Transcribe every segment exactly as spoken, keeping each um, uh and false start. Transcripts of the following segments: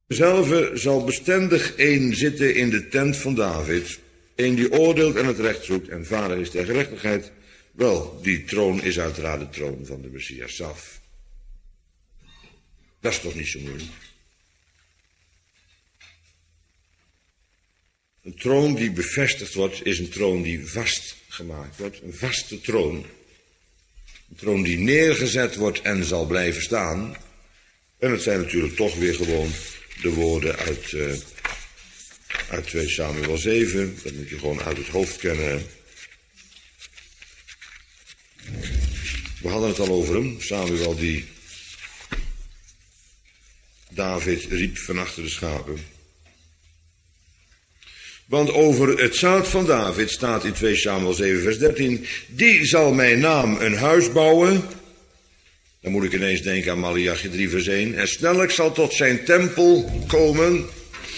Zelve zal bestendig één zitten in de tent van David, één die oordeelt en het recht zoekt en vader is der gerechtigheid. Wel, die troon is uiteraard de troon van de Messias zelf. Dat is toch niet zo moeilijk? Een troon die bevestigd wordt, is een troon die vastgemaakt wordt. Een vaste troon. Een troon die neergezet wordt en zal blijven staan. En het zijn natuurlijk toch weer gewoon de woorden uit, uh, uit twee Samuel zeven. Dat moet je gewoon uit het hoofd kennen. We hadden het al over hem. Samuel die David riep van achter de schapen. Want over het zaad van David staat in twee Samuel zeven vers dertien. Die zal mijn naam een huis bouwen. Dan moet ik ineens denken aan Maleachi drie vers één. En snellijk zal tot zijn tempel komen.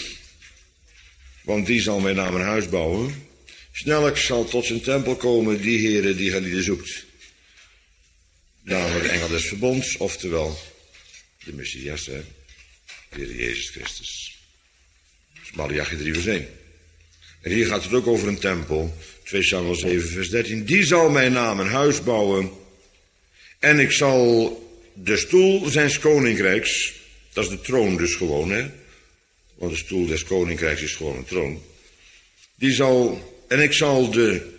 Want die zal mijn naam een huis bouwen. Snellijk zal tot zijn tempel komen die Heere die gelieden zoekt. Namelijk de engel des verbonds, oftewel de Messias, hè. De Heer Jezus Christus. Dat is Maleachi drie vers één. En hier gaat het ook over een tempel. twee Samuel zeven vers dertien. Die zal mijn naam een huis bouwen. En ik zal de stoel zijns koninkrijks. Dat is de troon dus gewoon, hè. Want de stoel des koninkrijks is gewoon een troon. Die zal, en ik zal de,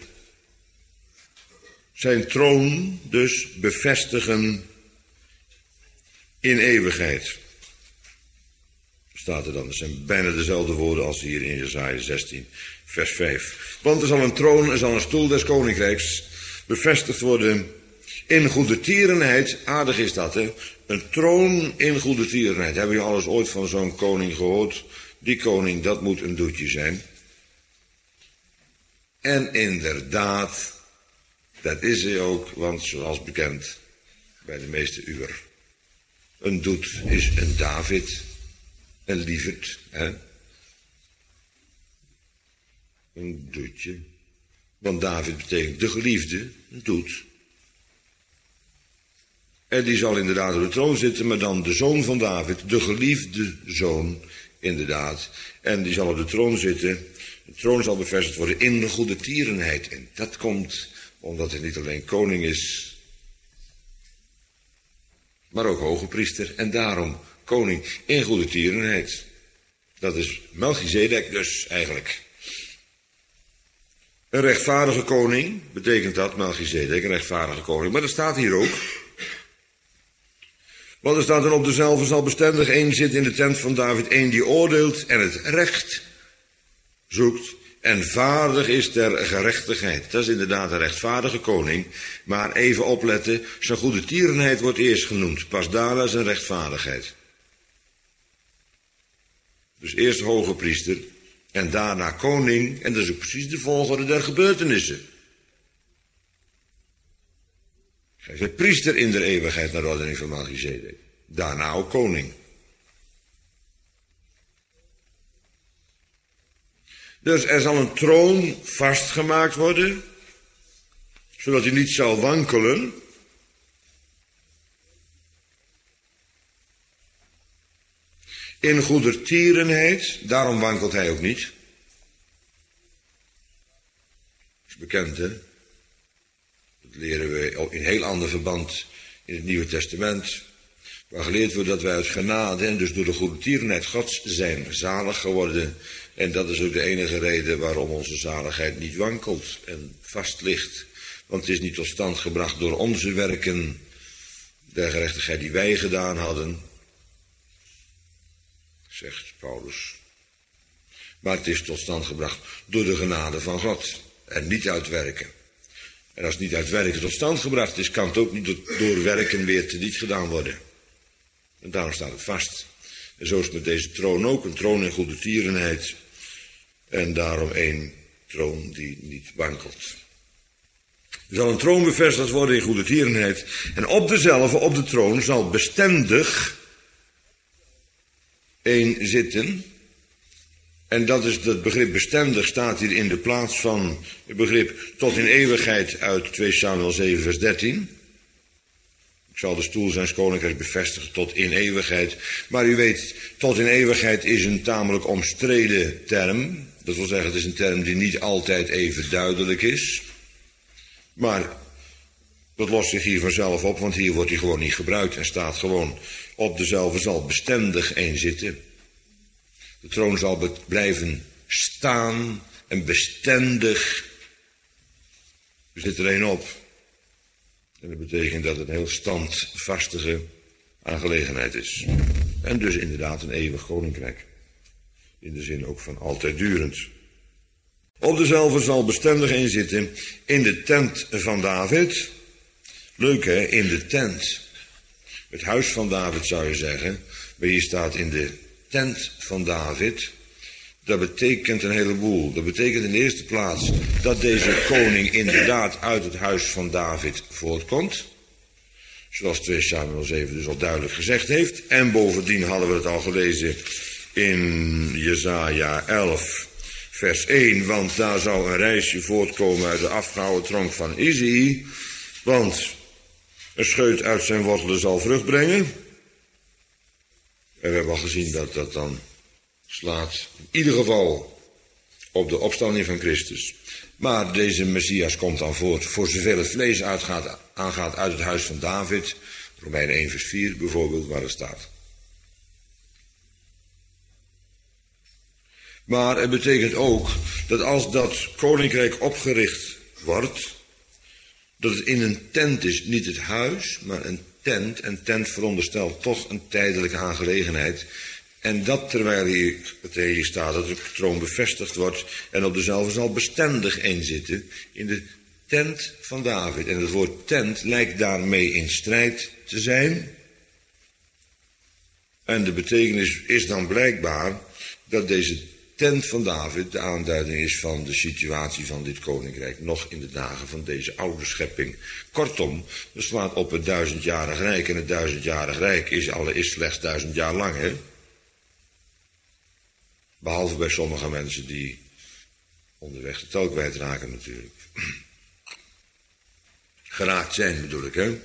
zijn troon dus bevestigen in eeuwigheid. Staat er dan. Dat zijn bijna dezelfde woorden als hier in Jesaja zestien, vers vijf. Want er zal een troon, er zal een stoel des koninkrijks bevestigd worden in goedertierenheid. Aardig is dat, hè. Een troon in goedertierenheid. Hebben jullie alles ooit van zo'n koning gehoord? Die koning, dat moet een doetje zijn. En inderdaad, dat is hij ook, want zoals bekend bij de meeste uur. Een doet is een David. Een lieverd, hè? Een doetje. Want David betekent de geliefde, een doet. En die zal inderdaad op de troon zitten, maar dan de zoon van David, de geliefde zoon, inderdaad. En die zal op de troon zitten. De troon zal bevestigd worden in de goedertierenheid. En dat komt omdat hij niet alleen koning is, maar ook hoge priester. En daarom koning in goedertierenheid. Dat is Melchizedek dus eigenlijk. Een rechtvaardige koning, betekent dat, Melchizedek, een rechtvaardige koning. Maar dat staat hier ook. Want er staat dan op dezelfde zal bestendig één zit in de tent van David, één die oordeelt en het recht zoekt en vaardig is ter gerechtigheid. Dat is inderdaad een rechtvaardige koning. Maar even opletten, zijn goedertierenheid wordt eerst genoemd. Pas daarna zijn rechtvaardigheid. Dus eerst hoge priester en daarna koning. En dat is ook precies de volgorde der gebeurtenissen. Hij is priester in de eeuwigheid naar ordening van Melchizedek. Daarna ook koning. Dus er zal een troon vastgemaakt worden, zodat hij niet zal wankelen. In goedertierenheid, daarom wankelt hij ook niet. Dat is bekend, hè? Dat leren we in heel ander verband in het Nieuwe Testament. Waar geleerd wordt dat wij uit genade en dus door de goedertierenheid Gods zijn zalig geworden. En dat is ook de enige reden waarom onze zaligheid niet wankelt en vast ligt. Want het is niet tot stand gebracht door onze werken, de gerechtigheid die wij gedaan hadden, zegt Paulus. Maar het is tot stand gebracht door de genade van God en niet uit werken. En als het niet uit werken tot stand gebracht is, kan het ook niet door werken weer teniet gedaan worden. En daarom staat het vast. En zo is het met deze troon ook, een troon in goedertierenheid. En daarom één troon die niet wankelt. Er zal een troon bevestigd worden in goedertierenheid. En op dezelfde, op de troon, zal bestendig één zitten. En dat is het begrip bestendig staat hier in de plaats van het begrip tot in eeuwigheid uit twee Samuel zeven vers dertien. Ik Ik zal de stoel zijn koninkrijk bevestigen tot in eeuwigheid. Maar u weet, tot in eeuwigheid is een tamelijk omstreden term. Dat wil zeggen, het is een term die niet altijd even duidelijk is. Maar dat lost zich hier vanzelf op, want hier wordt hij gewoon niet gebruikt en staat gewoon op dezelfde zal bestendig een zitten. De troon zal blijven staan en bestendig. Er zit er een op. En dat betekent dat het een heel standvastige aangelegenheid is. En dus inderdaad een eeuwig koninkrijk. In de zin ook van altijd durend. Op dezelfde zal bestendig een zitten in de tent van David. Leuk hè, in de tent. Het huis van David zou je zeggen. Maar hier staat in de tent van David. Dat betekent een heleboel. Dat betekent in de eerste plaats dat deze koning inderdaad uit het huis van David voortkomt. Zoals twee Samuel zeven dus al duidelijk gezegd heeft. En bovendien hadden we het al gelezen in Jesaja elf vers één. Want daar zou een reisje voortkomen uit de afgehouwen tronk van Isaïe. Want een scheut uit zijn wortelen zal vrucht brengen. En we hebben al gezien dat dat dan slaat in ieder geval op de opstanding van Christus. Maar deze Messias komt dan voort, voor zoveel het vlees uitgaat, aangaat uit het huis van David. Romeinen één vers vier bijvoorbeeld, waar het staat. Maar het betekent ook dat als dat koninkrijk opgericht wordt, dat het in een tent is, niet het huis, maar een tent. En tent veronderstelt toch een tijdelijke aangelegenheid. En dat terwijl hier, het hier staat dat de troon bevestigd wordt en op dezelfde zal bestendig inzitten in de tent van David. En het woord tent lijkt daarmee in strijd te zijn. En de betekenis is dan blijkbaar dat deze tent van David de aanduiding is van de situatie van dit koninkrijk nog in de dagen van deze oude schepping. Kortom, we slaat op het duizendjarig rijk en het duizendjarig rijk is, alle, is slechts duizend jaar lang, hè? Behalve bij sommige mensen die onderweg de tel kwijtraken natuurlijk. Geraakt zijn bedoel ik, hè.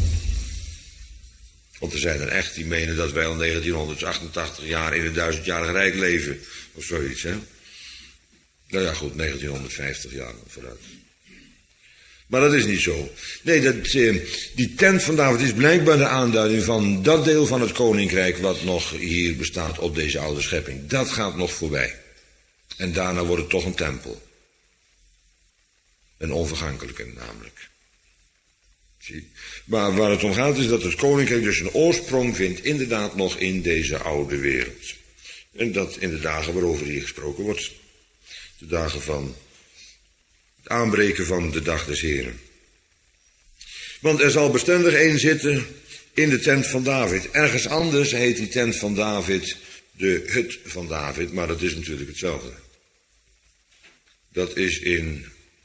Want er zijn er echt die menen dat wij al negentienhonderdachtentachtig jaar in het duizendjarig rijk leven. Of zoiets, hè. Nou ja, goed, negentienhonderdvijftig jaar vooruit. Maar dat is niet zo. Nee, dat, eh, die tent van David is blijkbaar de aanduiding van dat deel van het koninkrijk wat nog hier bestaat op deze oude schepping. Dat gaat nog voorbij. En daarna wordt het toch een tempel. Een onvergankelijke namelijk. Zie? Maar waar het om gaat is dat het koninkrijk dus een oorsprong vindt inderdaad nog in deze oude wereld. En dat in de dagen waarover hier gesproken wordt. De dagen van het aanbreken van de dag des Heren. Want er zal bestendig een zitten in de tent van David. Ergens anders heet die tent van David de hut van David, maar dat is natuurlijk hetzelfde. Dat is in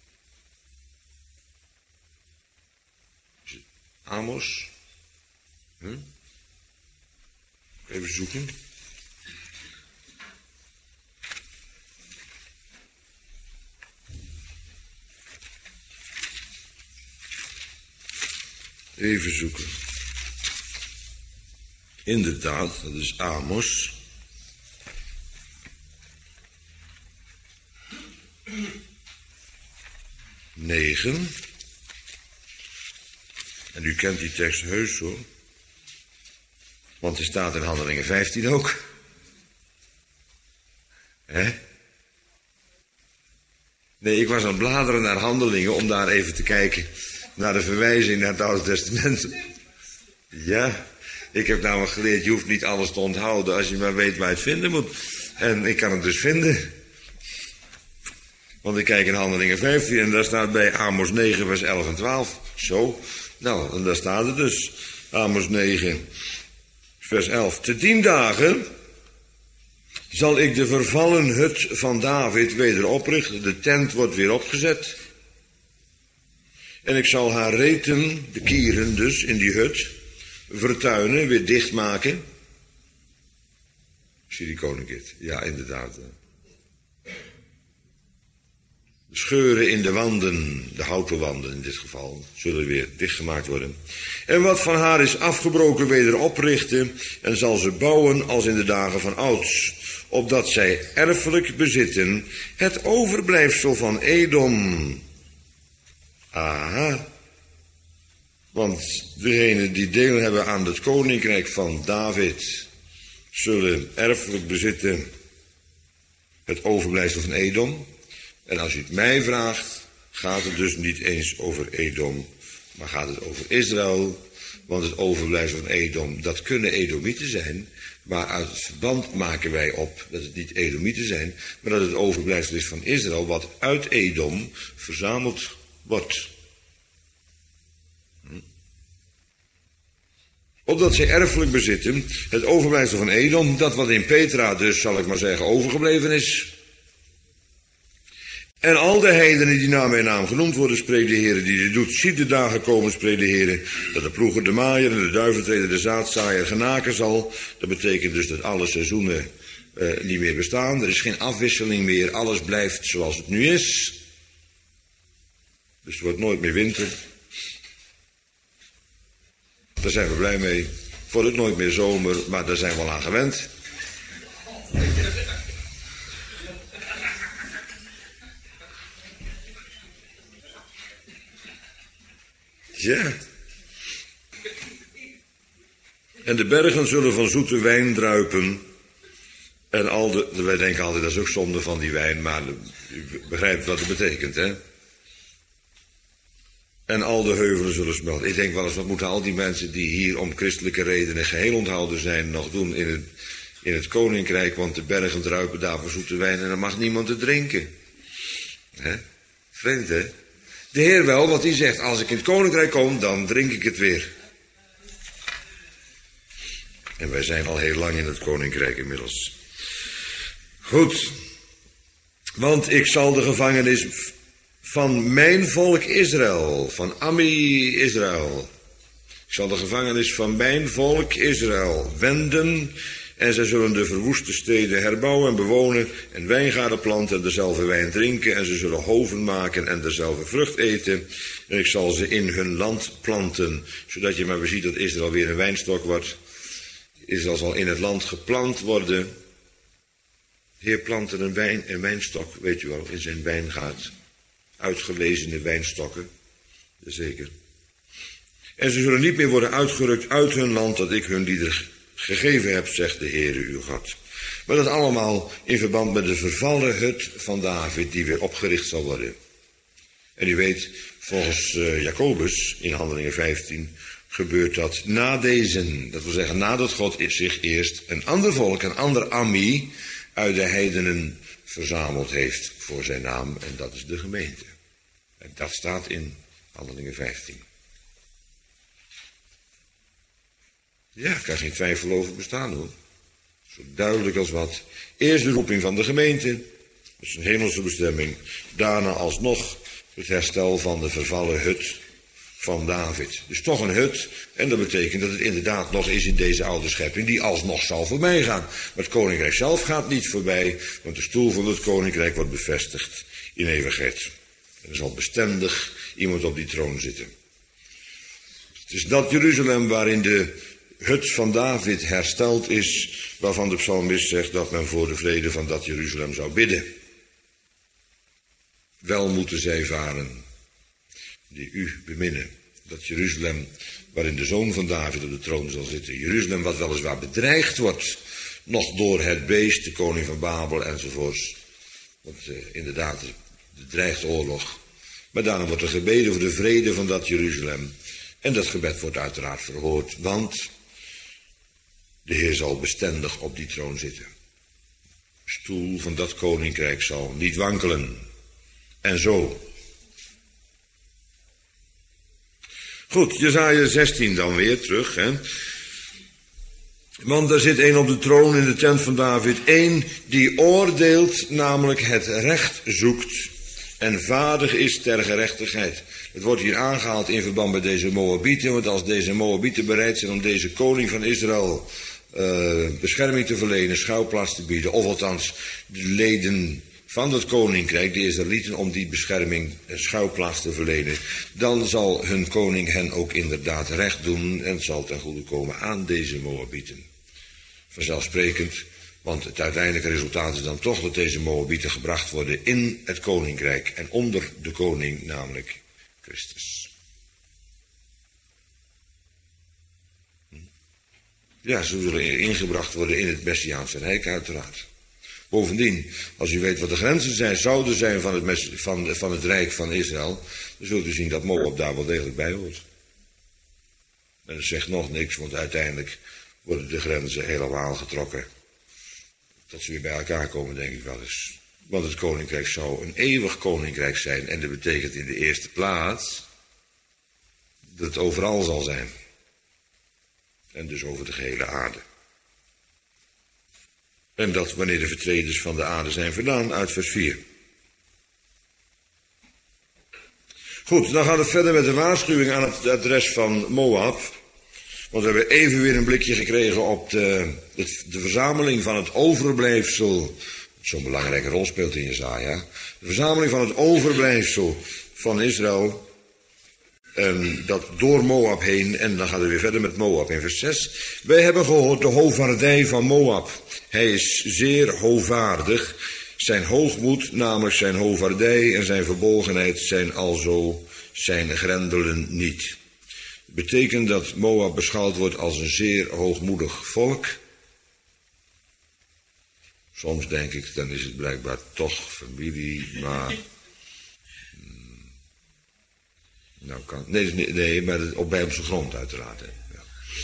is het Amos. Huh? Even zoeken. Even zoeken. Inderdaad, dat is Amos. negen. En u kent die tekst heus hoor. Want er staat in Handelingen vijftien ook. Hè? Nee, ik was aan het bladeren naar Handelingen om daar even te kijken naar de verwijzing naar het Oude Testament. Ja, ik heb namelijk geleerd, je hoeft niet alles te onthouden als je maar weet waar je het vinden moet. En ik kan het dus vinden. Want ik kijk in Handelingen vijftien en daar staat bij Amos negen vers elf en twaalf. Zo, nou, en daar staat het dus. Amos negen vers elf. Te tien dagen zal ik de vervallen hut van David weder oprichten. De tent wordt weer opgezet. En ik zal haar reten, de kieren dus, in die hut, vertuinen, weer dichtmaken. Zie die koning het? Ja, inderdaad. scheuren in de wanden, de houten wanden in dit geval, zullen weer dichtgemaakt worden. En wat van haar is afgebroken weder oprichten en zal ze bouwen als in de dagen van ouds, opdat zij erfelijk bezitten het overblijfsel van Edom. Aha. Want degenen die deel hebben aan het koninkrijk van David zullen erfelijk bezitten het overblijfsel van Edom. En als u het mij vraagt, gaat het dus niet eens over Edom, maar gaat het over Israël. Want het overblijfsel van Edom, dat kunnen Edomieten zijn, maar uit het verband maken wij op dat het niet Edomieten zijn, maar dat het overblijfsel is van Israël, wat uit Edom verzameld wordt. Hm. Opdat zij erfelijk bezitten het overblijfsel van Edom, dat wat in Petra dus, zal ik maar zeggen, overgebleven is. En al de heidenen die naar mijn naam genoemd worden, spreekt de Heer die dit doet. Ziet de dagen komen, spreekt de Heer, dat de ploeger, de maaier en de duiventreder, de zaadzaaier genaken zal. Dat betekent dus dat alle seizoenen uh, niet meer bestaan. Er is geen afwisseling meer, alles blijft zoals het nu is. Dus het wordt nooit meer winter. Daar zijn we blij mee. Het wordt nooit meer zomer, maar daar zijn we al aan gewend. Ja. En de bergen zullen van zoete wijn druipen. En al de, wij denken altijd, dat is ook zonde van die wijn, maar u begrijpt wat het betekent, hè? En al de heuvelen zullen smelten. Ik denk wel eens, wat moeten al die mensen die hier om christelijke redenen geheel onthouden zijn, nog doen in het, in het koninkrijk, want de bergen druipen daar van zoete wijn en dan mag niemand het drinken. Hè? Vreemd, hè? De Heer wel, want die zegt, als ik in het koninkrijk kom, dan drink ik het weer. En wij zijn al heel lang in het koninkrijk inmiddels. Goed. Want ik zal de gevangenis van mijn volk Israël, van Ammi Israël. Ik zal de gevangenis van mijn volk Israël wenden. En zij zullen de verwoeste steden herbouwen en bewonen en wijngaarden planten en dezelfde wijn drinken. En ze zullen hoven maken en dezelfde vrucht eten. En ik zal ze in hun land planten, zodat je maar weer ziet dat Israël weer een wijnstok wordt. Israël zal in het land geplant worden. De Heer plantte een, wijn, een wijnstok, weet u wel, in zijn wijngaard. Uitgelezene wijnstokken, zeker. En ze zullen niet meer worden uitgerukt uit hun land dat ik hun lieder gegeven heb, zegt de Heere uw God. Maar dat allemaal in verband met de vervallen hut van David die weer opgericht zal worden. En u weet, volgens uh, Jacobus in Handelingen vijftien gebeurt dat na deze, dat wil zeggen nadat God zich eerst een ander volk, een ander Ammi uit de heidenen verzameld heeft voor zijn naam, en dat is de gemeente. En dat staat in Handelingen vijftien. Ja, ik kan geen twijfel over bestaan hoor. Zo duidelijk als wat. Eerst de roeping van de gemeente, dat is een hemelse bestemming. Daarna alsnog het herstel van de vervallen hut van David. Dus toch een hut, en dat betekent dat het inderdaad nog is in deze oude schepping, die alsnog zal voorbij gaan. Maar het koninkrijk zelf gaat niet voorbij, want de stoel van het koninkrijk wordt bevestigd in eeuwigheid. En er zal bestendig iemand op die troon zitten. Het is dat Jeruzalem waarin de hut van David hersteld is, waarvan de psalmist zegt dat men voor de vrede van dat Jeruzalem zou bidden. Wel moeten zij varen die u beminnen. Dat Jeruzalem waarin de zoon van David op de troon zal zitten. Jeruzalem wat weliswaar bedreigd wordt, nog door het beest, de koning van Babel enzovoorts. Want uh, inderdaad, er dreigt oorlog. Maar daarom wordt er gebeden voor de vrede van dat Jeruzalem. En dat gebed wordt uiteraard verhoord, want de Heer zal bestendig op die troon zitten. De stoel van dat koninkrijk zal niet wankelen. En zo. Goed, Jesaja zestien dan weer terug, hè. Want er zit één op de troon in de tent van David, één die oordeelt, namelijk het recht zoekt en vaardig is ter gerechtigheid. Het wordt hier aangehaald in verband met deze Moabieten, want als deze Moabieten bereid zijn om deze koning van Israël uh, bescherming te verlenen, schuilplaats te bieden, of althans de leden van het koninkrijk, de Israëlieten, om die bescherming en schuilplaats te verlenen, dan zal hun koning hen ook inderdaad recht doen en het zal ten goede komen aan deze Moabieten. Vanzelfsprekend, want het uiteindelijke resultaat is dan toch dat deze Moabieten gebracht worden in het koninkrijk en onder de koning, namelijk Christus. Ja, ze zullen ingebracht worden in het Messiaanse Rijk, uiteraard. Bovendien, als u weet wat de grenzen zijn, zouden zijn van het, van, van het Rijk van Israël, dan zult u zien dat Moab daar wel degelijk bij hoort. En dat zegt nog niks, want uiteindelijk worden de grenzen helemaal getrokken. Dat ze weer bij elkaar komen, denk ik wel eens. Want het koninkrijk zou een eeuwig koninkrijk zijn. En dat betekent in de eerste plaats dat het overal zal zijn. En dus over de gehele aarde. En dat wanneer de vertreders van de aarde zijn vandaan, uit vers vier. Goed, dan gaat het verder met de waarschuwing aan het adres van Moab. Want we hebben even weer een blikje gekregen op de, de, de verzameling van het overblijfsel. Dat zo'n belangrijke rol speelt in Jesaja. De verzameling van het overblijfsel van Israël. En dat door Moab heen. En dan gaat het weer verder met Moab in vers zes. Wij hebben gehoord de hovaardij van Moab. Hij is zeer hovaardig. Zijn hoogmoed, namelijk zijn hovaardij en zijn verbolgenheid, zijn alzo zijn grendelen niet. Betekent dat Moab beschouwd wordt als een zeer hoogmoedig volk? Soms denk ik, dan is het blijkbaar toch familie, maar... Hmm, nou kan... Nee, nee, nee maar op Bijbelse grond uiteraard. Hè. Ja.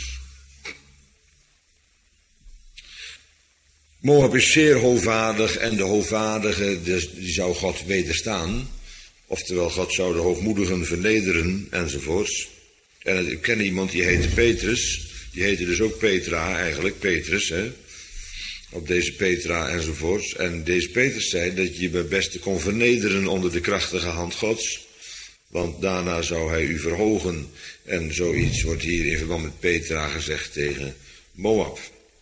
Moab is zeer hoogvaardig en de hoogvaardige, die zou God wederstaan. Oftewel, God zou de hoogmoedigen vernederen enzovoorts. En ik ken iemand die heette Petrus. Die heette dus ook Petra eigenlijk, Petrus, hè. Op deze Petra enzovoorts. En deze Petrus zei dat je je bij beste kon vernederen onder de krachtige hand Gods. Want daarna zou hij u verhogen. En zoiets wordt hier in verband met Petra gezegd tegen Moab.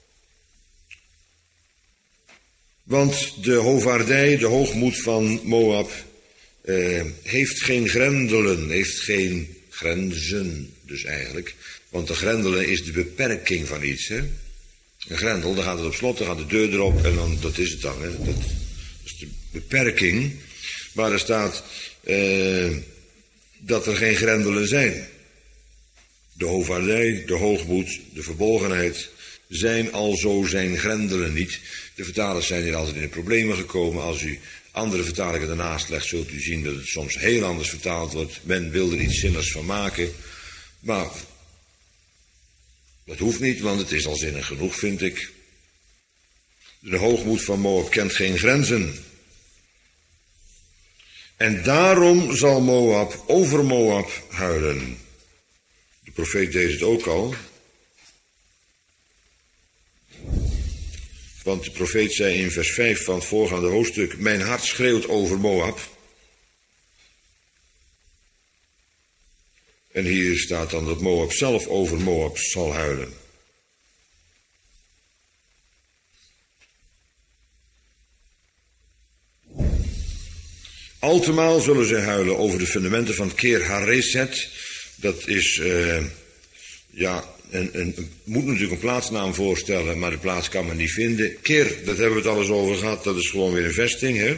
Want de hovaardij, de hoogmoed van Moab, eh, heeft geen grendelen, heeft geen grenzen dus eigenlijk. Want de grendelen is de beperking van iets. Hè? Een grendel, dan gaat het op slot, dan gaat de deur erop en dan, dat is het dan. Hè? Dat, dat is de beperking. Maar er staat eh, dat er geen grendelen zijn. De hovaardij, de hoogmoed, de verbolgenheid zijn alzo zijn grendelen niet. De vertalers zijn hier altijd in de problemen gekomen. Als u andere vertalingen daarnaast legt, zult u zien dat het soms heel anders vertaald wordt. Men wil er iets zinnigs van maken. Maar dat hoeft niet, want het is al zinnig genoeg, vind ik. De hoogmoed van Moab kent geen grenzen. En daarom zal Moab over Moab huilen. De profeet deed het ook al. Want de profeet zei in vers vijf van het voorgaande hoofdstuk: mijn hart schreeuwt over Moab. En hier staat dan dat Moab zelf over Moab zal huilen. Altemaal zullen zij huilen over de fundamenten van Keer Hareset. Dat is, uh, ja, een, een, moet natuurlijk een plaatsnaam voorstellen, maar de plaats kan men niet vinden. Keer, dat hebben we het al eens over gehad, dat is gewoon weer een vesting, hè.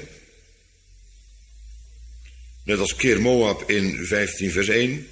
Net als Keer Moab in vijftien vers één.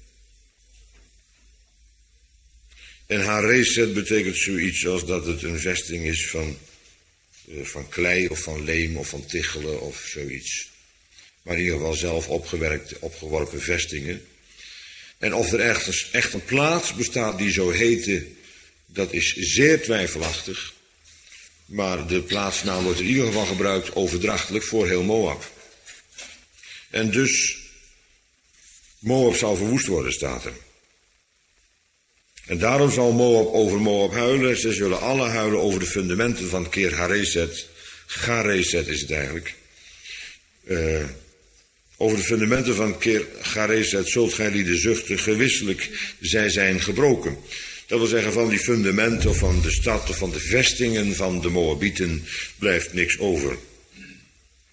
En Hareset betekent zoiets als dat het een vesting is van, uh, van klei of van leem of van tichelen of zoiets. Maar in ieder geval zelf opgewerkt, opgeworpen vestingen. En of er echt, echt een plaats bestaat die zo heette, dat is zeer twijfelachtig. Maar de plaatsnaam wordt in ieder geval gebruikt overdrachtelijk voor heel Moab. En dus, Moab zal verwoest worden, staat er. En daarom zal Moab over Moab huilen. Ze zullen alle huilen over de fundamenten van Keer Hareset. Gareset is het eigenlijk. Uh, over de fundamenten van Keer Hareset zult gij lieden zuchten, gewisselijk zij zijn gebroken. Dat wil zeggen, van die fundamenten of van de stad of van de vestingen van de Moabieten blijft niks over.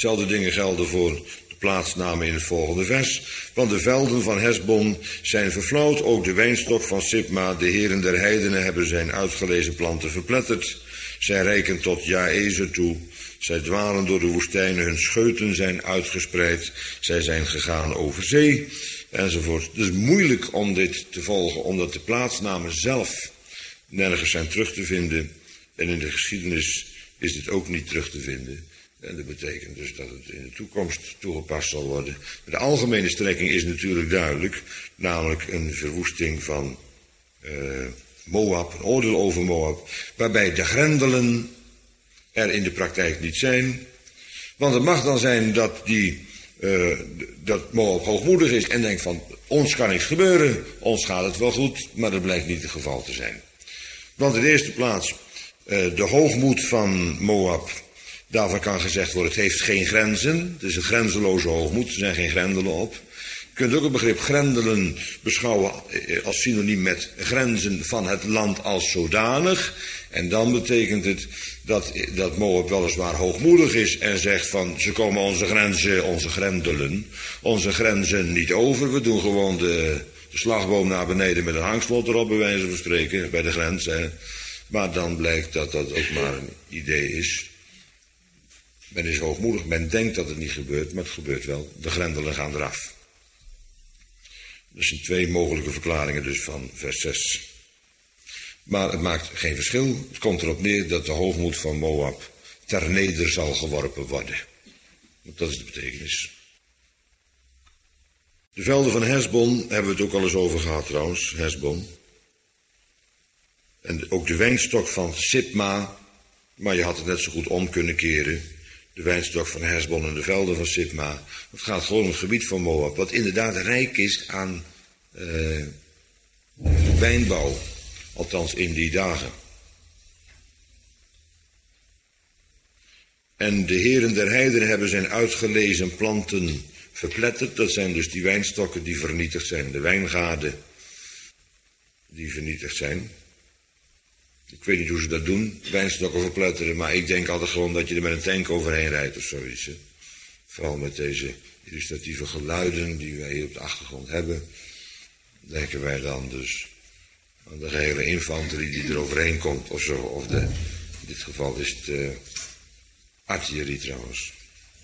Zelfde dingen gelden voor de plaatsnamen in het volgende vers. Want de velden van Hesbon zijn verflauwd, ook de wijnstok van Sibma. De heren der heidenen hebben zijn uitgelezen planten verpletterd. Zij reiken tot Jaezer toe. Zij dwalen door de woestijnen, hun scheuten zijn uitgespreid. Zij zijn gegaan over zee, enzovoort. Het is moeilijk om dit te volgen, omdat de plaatsnamen zelf nergens zijn terug te vinden. En in de geschiedenis is dit ook niet terug te vinden. En dat betekent dus dat het in de toekomst toegepast zal worden. De algemene strekking is natuurlijk duidelijk, namelijk een verwoesting van uh, Moab, een oordeel over Moab, waarbij de grendelen er in de praktijk niet zijn. Want het mag dan zijn dat, die, uh, dat Moab hoogmoedig is en denkt van, ons kan niks gebeuren, ons gaat het wel goed, maar dat blijkt niet het geval te zijn. Want in de eerste plaats, uh, de hoogmoed van Moab, daarvan kan gezegd worden, het heeft geen grenzen. Het is een grenzeloze hoogmoed, er zijn geen grendelen op. Je kunt ook het begrip grendelen beschouwen als synoniem met grenzen van het land als zodanig. En dan betekent het dat, dat Moab weliswaar hoogmoedig is en zegt van, ze komen onze grenzen, onze grendelen, onze grenzen niet over. We doen gewoon de, de slagboom naar beneden met een hangslot erop, bij wijze van spreken, bij de grens. Hè. Maar dan blijkt dat dat ook maar een idee is. Men is hoogmoedig, men denkt dat het niet gebeurt, maar het gebeurt wel. De grendelen gaan eraf. Dat zijn twee mogelijke verklaringen dus van vers zes. Maar het maakt geen verschil. Het komt erop neer dat de hoogmoed van Moab ter neder zal geworpen worden. Want dat is de betekenis. De velden van Hesbon hebben we het ook al eens over gehad trouwens, Hesbon. En ook de wijnstok van Sibma, maar je had het net zo goed om kunnen keren. De wijnstok van Hesbon en de velden van Sibma. Het gaat gewoon om het gebied van Moab, wat inderdaad rijk is aan uh, wijnbouw. Althans in die dagen. En de heren der heidenen hebben zijn uitgelezen planten verpletterd. Dat zijn dus die wijnstokken die vernietigd zijn. De wijngaarden die vernietigd zijn. Ik weet niet hoe ze dat doen, wijnstokken verpletteren, maar ik denk altijd gewoon dat je er met een tank overheen rijdt of zoiets. Hè. Vooral met deze illustratieve geluiden die wij hier op de achtergrond hebben, denken wij dan dus aan de gehele infanterie die er overheen komt of zo. Of de, in dit geval is het uh, artillerie trouwens.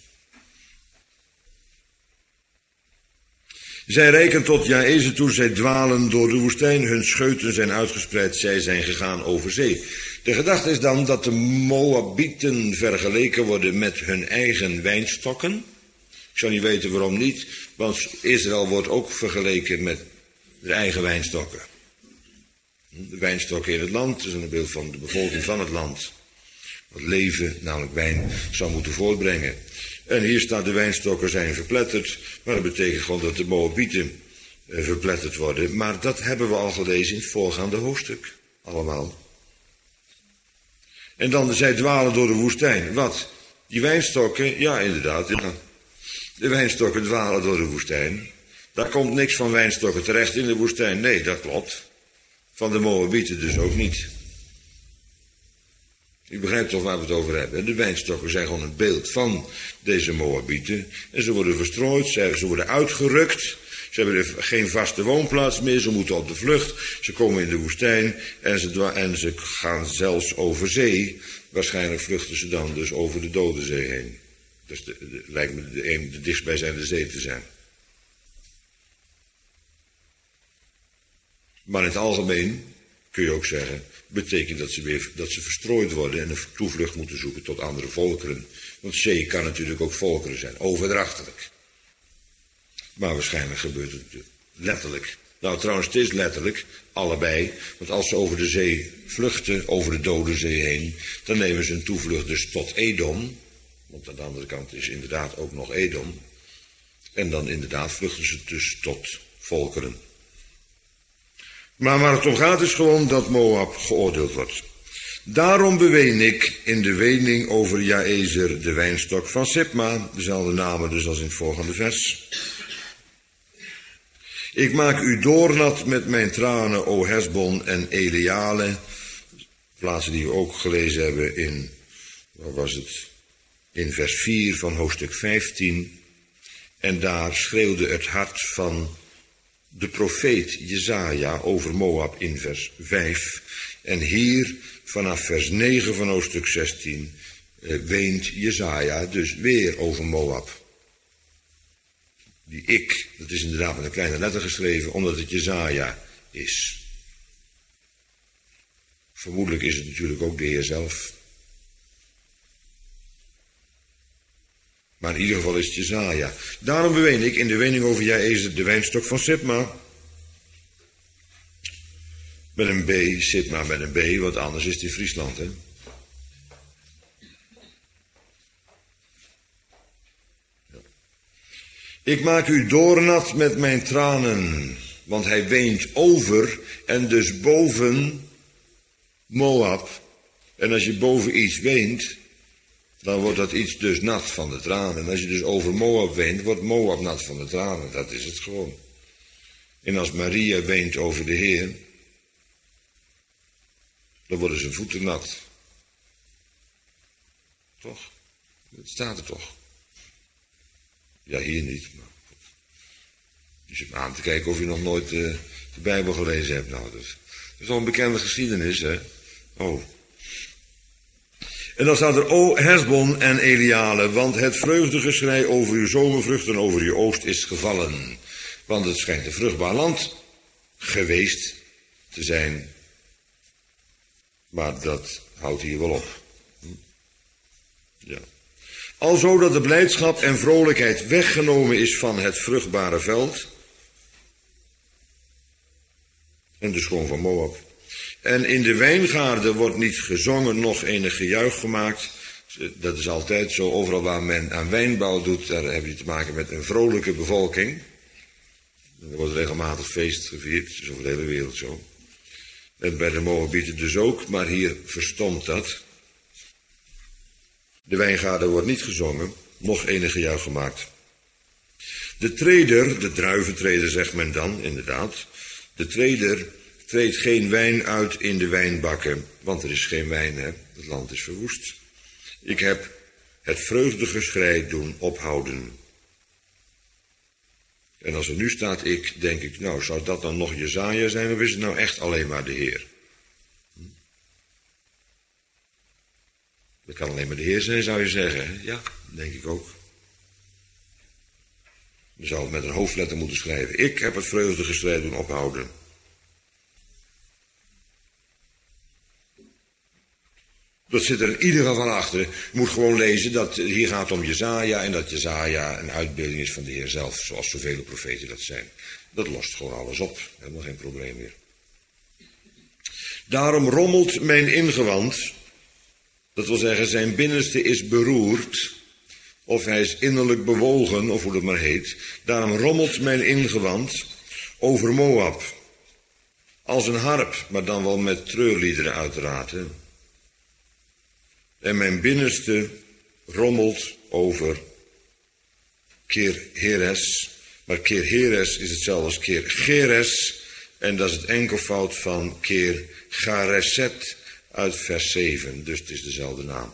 Zij reiken tot Jaezer toe, zij dwalen door de woestijn, hun scheuten zijn uitgespreid, zij zijn gegaan over zee. De gedachte is dan dat de Moabieten vergeleken worden met hun eigen wijnstokken. Ik zou niet weten waarom niet, want Israël wordt ook vergeleken met de eigen wijnstokken. De wijnstokken in het land, dat is een beeld van de bevolking van het land. Wat leven, namelijk wijn, zou moeten voortbrengen. En hier staat de wijnstokken zijn verpletterd, maar dat betekent gewoon dat de Moabieten eh, verpletterd worden. Maar dat hebben we al gelezen in het voorgaande hoofdstuk, allemaal. En dan, zij dwalen door de woestijn. Wat? Die wijnstokken, ja inderdaad, ja. De wijnstokken dwalen door de woestijn. Daar komt niks van wijnstokken terecht in de woestijn. Nee, dat klopt. Van de Moabieten dus ook niet. U begrijpt toch waar we het over hebben. De wijnstokken zijn gewoon een beeld van deze Moabieten. En ze worden verstrooid, ze worden uitgerukt. Ze hebben geen vaste woonplaats meer, ze moeten op de vlucht. Ze komen in de woestijn en ze, en ze gaan zelfs over zee. Waarschijnlijk vluchten ze dan dus over de Dode Zee heen. Dus de, de, lijkt me de, een, de dichtstbijzijnde zee te zijn. Maar in het algemeen kun je ook zeggen, betekent dat ze weer dat ze verstrooid worden en een toevlucht moeten zoeken tot andere volkeren. Want zee kan natuurlijk ook volkeren zijn, overdrachtelijk. Maar waarschijnlijk gebeurt het letterlijk. Nou trouwens, het is letterlijk, allebei. Want als ze over de zee vluchten, over de Dode Zee heen, dan nemen ze een toevlucht dus tot Edom. Want aan de andere kant is inderdaad ook nog Edom. En dan inderdaad vluchten ze dus tot volkeren. Maar waar het om gaat is gewoon dat Moab geoordeeld wordt. Daarom beween ik in de wening over Jaezer de wijnstok van Sibma, dezelfde namen dus als in het volgende vers. Ik maak u doornat met mijn tranen, o Hesbon en Eleale. Plaatsen die we ook gelezen hebben in, waar was het? in vers vier van hoofdstuk vijftien. En daar schreeuwde het hart van de profeet Jesaja over Moab in vers vijf. En hier, vanaf vers negen van hoofdstuk zestien, weent Jesaja dus weer over Moab. Die ik, dat is inderdaad met een kleine letter geschreven, omdat het Jesaja is. Vermoedelijk is het natuurlijk ook de Heer zelf. Maar in ieder geval is het Jesaja. Daarom beween ik in de wening over Jaëzer de wijnstok van Sibma. Met een B, Sibma met een B, want anders is het in Friesland, hè. Ja. Ik maak u doornat met mijn tranen, want hij weent over en dus boven Moab. En als je boven iets weent, dan wordt dat iets dus nat van de tranen. En als je dus over Moab weent, wordt Moab nat van de tranen. Dat is het gewoon. En als Maria weent over de Heer, dan worden zijn voeten nat. Toch? Het staat er toch? Ja, hier niet. Maar je zit me aan te kijken of je nog nooit de, de Bijbel gelezen hebt. Nou, dat, dat is wel een bekende geschiedenis, hè? Oh. En dan staat er, o Hesbon en Eliale, want het vreugdegeschrei over uw zomervruchten en over uw oost is gevallen. Want het schijnt een vruchtbaar land geweest te zijn. Maar dat houdt hier wel op. Ja. Alzo dat de blijdschap en vrolijkheid weggenomen is van het vruchtbare veld. En dus gewoon van Moab. En in de wijngaarden wordt niet gezongen, nog enig gejuich gemaakt. Dat is altijd zo, overal waar men aan wijnbouw doet, daar heb je te maken met een vrolijke bevolking. Er wordt regelmatig feest gevierd, dat is over de hele wereld zo. En bij de Moabieten dus ook, maar hier verstomt dat. De wijngaarden wordt niet gezongen, nog enig gejuich gemaakt. De treder, de druiventreder zegt men dan, inderdaad. De treder treedt geen wijn uit in de wijnbakken, want er is geen wijn, hè. Het land is verwoest. Ik heb het vreugdegeschrei doen ophouden. En als er nu staat ik, denk ik, nou, zou dat dan nog Jesaja zijn, of is het nou echt alleen maar de Heer? Dat kan alleen maar de Heer zijn, zou je zeggen. Ja, denk ik ook. Je zou het met een hoofdletter moeten schrijven. Ik heb het vreugdegeschrei doen ophouden. Dat zit er in ieder geval achter. Je moet gewoon lezen dat het hier gaat om Jesaja en dat Jesaja een uitbeelding is van de Heer zelf, zoals zoveel profeten dat zijn. Dat lost gewoon alles op. Helemaal geen probleem meer. Daarom rommelt mijn ingewand, dat wil zeggen zijn binnenste is beroerd, of hij is innerlijk bewogen, of hoe dat maar heet. Daarom rommelt mijn ingewand over Moab. Als een harp, maar dan wel met treurliederen uiteraard, hè. En mijn binnenste rommelt over Kirheres. Maar Kirheres is hetzelfde als Kirgeres. En dat is het enkelvoud van Kirgareset uit vers zeven. Dus het is dezelfde naam.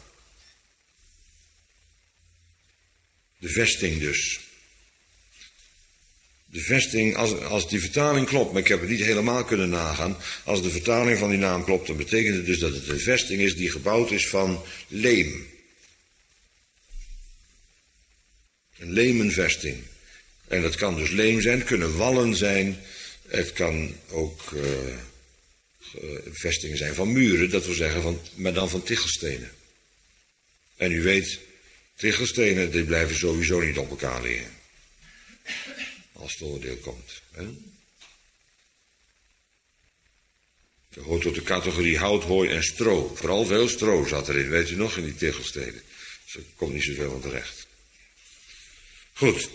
De vesting dus. De vesting, als, als die vertaling klopt, maar ik heb het niet helemaal kunnen nagaan. Als de vertaling van die naam klopt, dan betekent het dus dat het een vesting is die gebouwd is van leem. Een lemenvesting. En dat kan dus leem zijn, het kunnen wallen zijn. Het kan ook uh, uh, vestingen zijn van muren, dat wil zeggen, van, maar dan van tichelstenen. En u weet, tichelstenen die blijven sowieso niet op elkaar liggen. Als het oordeel komt. Hè? Dat hoort tot de categorie hout, hooi en stro. Vooral veel stro zat erin, weet u nog, in die tichelstenen. Dus er komt niet zoveel aan terecht. Goed.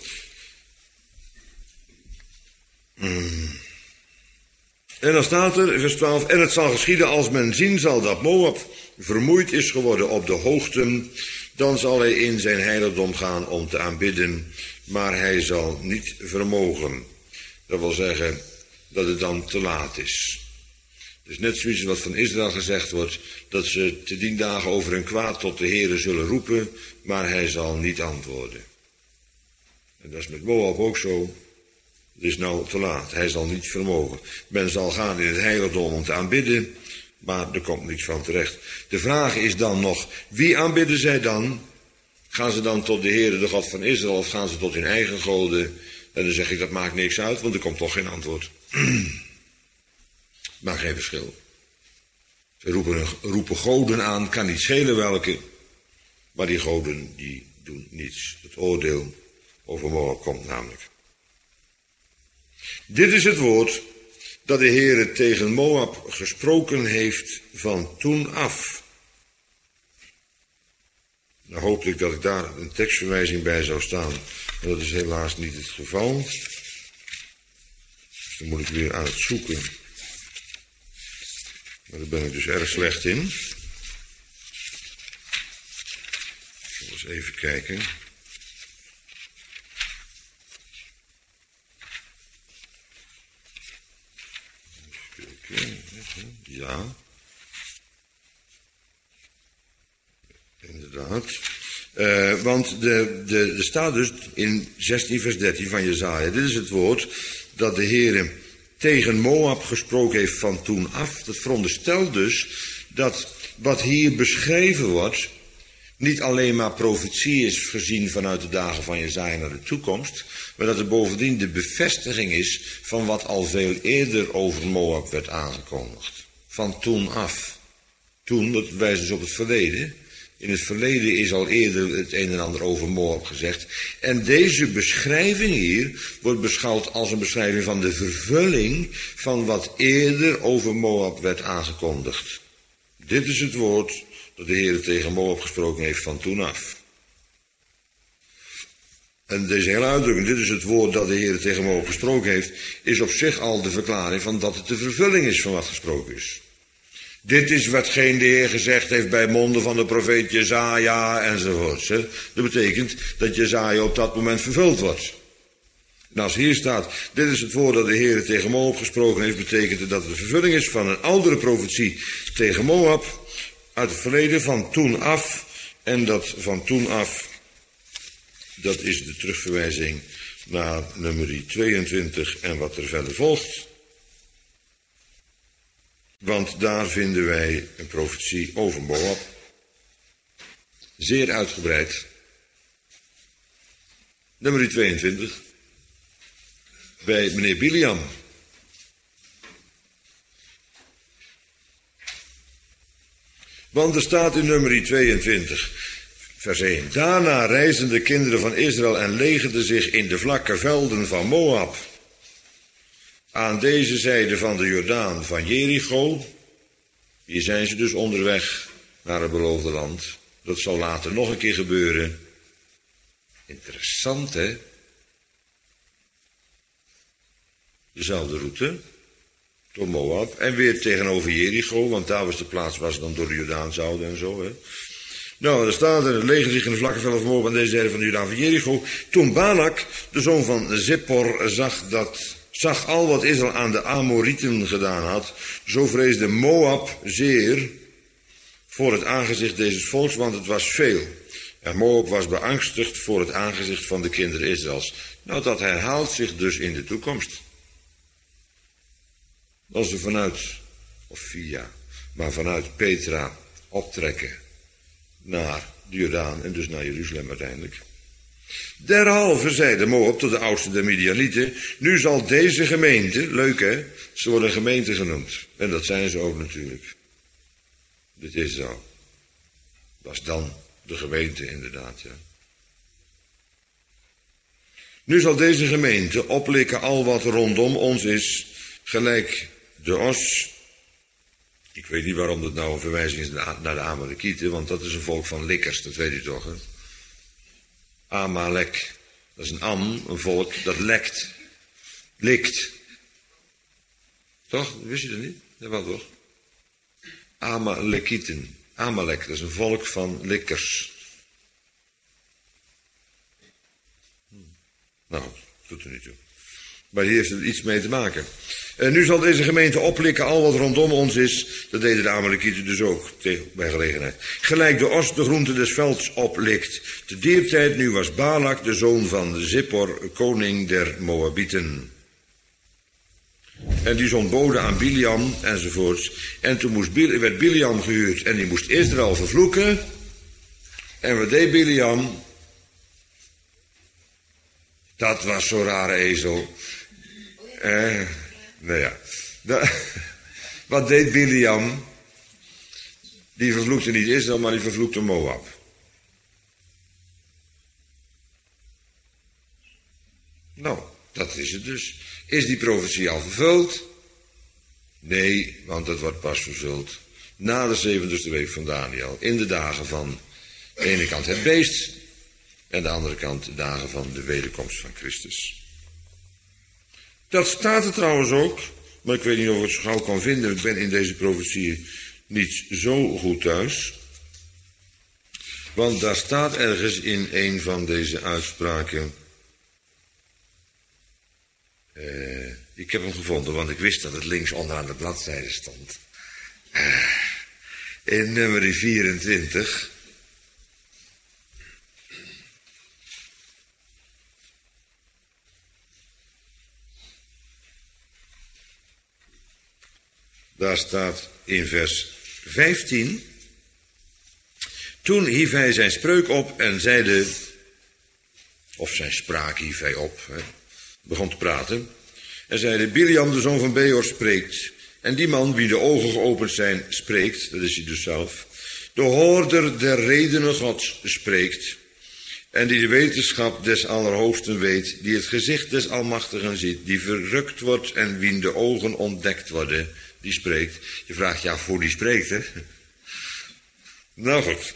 Mm. En dan staat er, vers twaalf, en het zal geschieden als men zien zal dat Moab vermoeid is geworden op de hoogten, dan zal hij in zijn heiligdom gaan om te aanbidden, maar hij zal niet vermogen. Dat wil zeggen dat het dan te laat is. Het is net zoiets wat van Israël gezegd wordt, dat ze te dien dagen over hun kwaad tot de Heere zullen roepen, maar hij zal niet antwoorden. En dat is met Moab ook zo. Het is nou te laat, hij zal niet vermogen. Men zal gaan in het heiligdom om te aanbidden, maar er komt niets van terecht. De vraag is dan nog, wie aanbidden zij dan? Gaan ze dan tot de Heere, de God van Israël, of gaan ze tot hun eigen goden? En dan zeg ik, dat maakt niks uit, want er komt toch geen antwoord. Maar geen verschil. Ze roepen, roepen goden aan, kan niet schelen welke. Maar die goden, die doen niets. Het oordeel over Moab komt namelijk. Dit is het woord dat de Heere tegen Moab gesproken heeft van toen af. Nou hoopte ik dat ik daar een tekstverwijzing bij zou staan. Maar dat is helaas niet het geval. Dus dan moet ik weer aan het zoeken. Maar daar ben ik dus erg slecht in. Ik zal eens even kijken. Ja. Inderdaad. Uh, want de, de, er staat dus in zestien vers dertien van Jesaja. Dit is het woord dat de Heere tegen Moab gesproken heeft van toen af. Dat veronderstelt dus dat wat hier beschreven wordt niet alleen maar profetie is gezien vanuit de dagen van Jesaja naar de toekomst, maar dat er bovendien de bevestiging is van wat al veel eerder over Moab werd aangekondigd. Van toen af. Toen, dat wijst dus op het verleden. In het verleden is al eerder het een en ander over Moab gezegd. En deze beschrijving hier wordt beschouwd als een beschrijving van de vervulling van wat eerder over Moab werd aangekondigd. Dit is het woord dat de Heer tegen Moab gesproken heeft van toen af. En deze hele uitdrukking, dit is het woord dat de Heer tegen Moab gesproken heeft, is op zich al de verklaring van dat het de vervulling is van wat gesproken is. Dit is watgeen de Heer gezegd heeft bij monden van de profeet Jesaja enzovoorts. Hè. Dat betekent dat Jesaja op dat moment vervuld wordt. En als hier staat, dit is het woord dat de Heer tegen Moab gesproken heeft, betekent het dat het de vervulling is van een oudere profetie tegen Moab uit het verleden van toen af. En dat van toen af, dat is de terugverwijzing naar nummer tweeëntwintig en wat er verder volgt. Want daar vinden wij een profetie over Moab. Zeer uitgebreid. Nummer tweeëntwintig. Bij meneer Biliam. Want er staat in nummer tweeëntwintig, vers één. Daarna reisden de kinderen van Israël en legerden zich in de vlakke velden van Moab. Aan deze zijde van de Jordaan van Jericho. Hier zijn ze dus onderweg naar het beloofde land. Dat zal later nog een keer gebeuren. Interessant, hè? Dezelfde route. Door Moab. En weer tegenover Jericho. Want daar was de plaats waar ze dan door de Jordaan zouden en zo, hè? Nou, er staat er, het leger zich in de vlakke velden van Moab aan deze zijde van de Jordaan van Jericho. Toen Balak, de zoon van Zippor, zag dat... zag al wat Israël aan de Amorieten gedaan had, zo vreesde Moab zeer voor het aangezicht deze volks, want het was veel. En Moab was beangstigd voor het aangezicht van de kinderen Israëls. Nou, dat herhaalt zich dus in de toekomst. Als ze vanuit, of via, maar vanuit Petra optrekken naar de Jordaan en dus naar Jeruzalem uiteindelijk. Derhalve zeide Moab tot de oudste der Midianieten, nu zal deze gemeente, leuk hè, ze worden gemeente genoemd. En dat zijn ze ook natuurlijk. Dit is zo. Was dan de gemeente inderdaad, ja. Nu zal deze gemeente oplikken al wat rondom ons is, gelijk de os. Ik weet niet waarom dat nou een verwijzing is naar de Amalekieten, want dat is een volk van likkers, dat weet u toch, hè. Amalek, dat is een am, een volk dat lekt, likt. Toch? Wist je dat niet? Dat wel toch? Amalekieten, Amalek, dat is een volk van likkers. Nou, doet er niet toe. Maar hier heeft het iets mee te maken. En nu zal deze gemeente oplikken al wat rondom ons is. Dat deden de Amalekieten dus ook, bij gelegenheid. Gelijk de os de groente des velds oplikt. Te dier tijd nu was Balak de zoon van Zippor, koning der Moabieten. En die zond bode aan Biliam, enzovoorts. En toen moest Bil- werd Biliam gehuurd en die moest Israël vervloeken. En wat deed Biliam? Dat was zo'n rare ezel. Eh, nou ja. Da- wat deed Biliam? Die vervloekte niet Israël, maar die vervloekte Moab. Nou, dat is het dus. Is die profetie al vervuld? Nee, want het wordt pas vervuld na de zeventigste week van Daniel. In de dagen van de ene kant het beest en de andere kant de dagen van de wederkomst van Christus. Dat staat er trouwens ook, maar ik weet niet of ik het zo gauw kan vinden. Ik ben in deze profetie niet zo goed thuis. Want daar staat ergens in een van deze uitspraken... Uh, ik heb hem gevonden, want ik wist dat het links onderaan de bladzijde stond. Uh, in nummer vierentwintig. Daar staat in vers vijftien. Toen hief hij zijn spreuk op en zeide, of zijn spraak hief hij op, hè, begon te praten. En zeide, Biliam de zoon van Beor spreekt. En die man, wie de ogen geopend zijn, spreekt, dat is hij dus zelf. De hoorder der redenen Gods spreekt. En die de wetenschap des Allerhoogsten weet, die het gezicht des Almachtigen ziet, die verrukt wordt en wien de ogen ontdekt worden, die spreekt. Je vraagt je af hoe die spreekt, hè? Nou goed.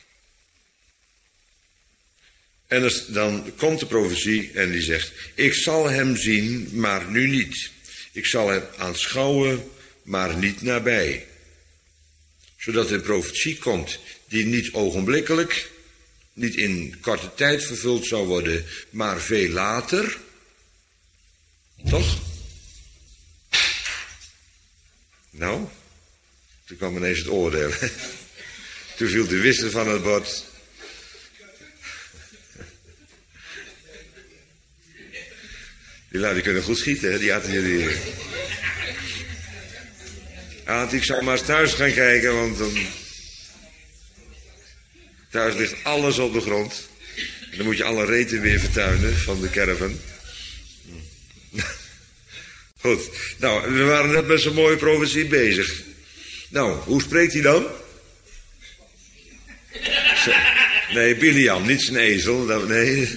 En dan komt de profetie en die zegt, ik zal hem zien, maar nu niet. Ik zal hem aanschouwen, maar niet nabij. Zodat een profetie komt die niet ogenblikkelijk, niet in korte tijd vervuld zou worden, maar veel later. Toch? Nou, toen kwam ineens het oordeel. Toen viel de wissel van het bord. Die lui die kunnen goed schieten, hè? Die hadden jullie. Ah, ik zou maar eens thuis gaan kijken, want dan... thuis ligt alles op de grond. En dan moet je alle reten weer vertuinen van de caravan. Goed, nou, we waren net met zo'n mooie profetie bezig. Nou, hoe spreekt hij dan? Nee, Biliam, niet zijn ezel, dat, nee...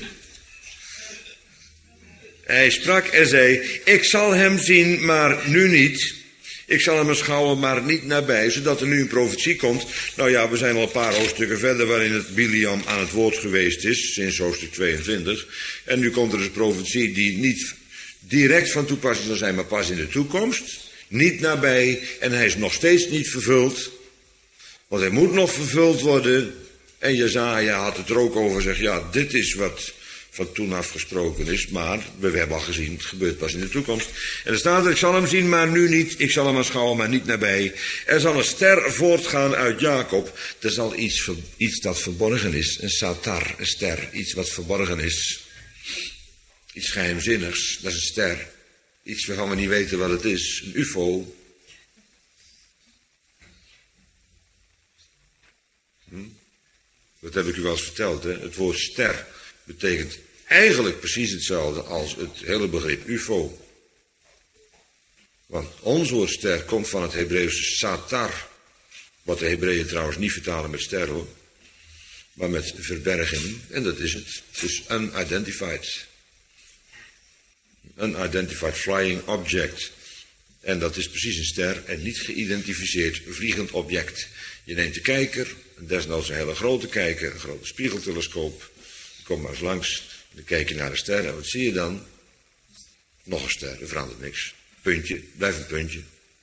Hij sprak en zei, ik zal hem zien, maar nu niet. Ik zal hem aanschouwen, maar niet nabij, zodat er nu een profetie komt. Nou ja, we zijn al een paar hoofdstukken verder waarin het Biliam aan het woord geweest is, sinds hoofdstuk tweeëntwintig. En nu komt er dus een profetie die niet direct van toepassing zal zijn, maar pas in de toekomst. Niet nabij, en hij is nog steeds niet vervuld. Want hij moet nog vervuld worden. En Jesaja had het er ook over, zegt, ja, dit is wat... van toen afgesproken is, maar we hebben al gezien, het gebeurt pas in de toekomst. En er staat er, ik zal hem zien, maar nu niet, ik zal hem aanschouwen, maar niet nabij. Er zal een ster voortgaan uit Jacob. Er zal iets, iets dat verborgen is, een satar, een ster, iets wat verborgen is. Iets geheimzinnigs, dat is een ster. Iets waarvan we niet weten wat het is, een ufo. Hm? Dat heb ik u wel eens verteld, hè? Het woord ster betekent eigenlijk precies hetzelfde als het hele begrip ufo. Want ons woord ster komt van het Hebreeuwse satar. Wat de Hebreeën trouwens niet vertalen met ster hoor. Maar met verbergen. En dat is het. Dus unidentified. Unidentified flying object. En dat is precies een ster en niet geïdentificeerd vliegend object. Je neemt de kijker, desnoods een hele grote kijker, een grote spiegeltelescoop. Kom maar eens langs, dan kijk je naar de ster en wat zie je dan? Nog een ster, er verandert niks. Puntje, blijft een puntje.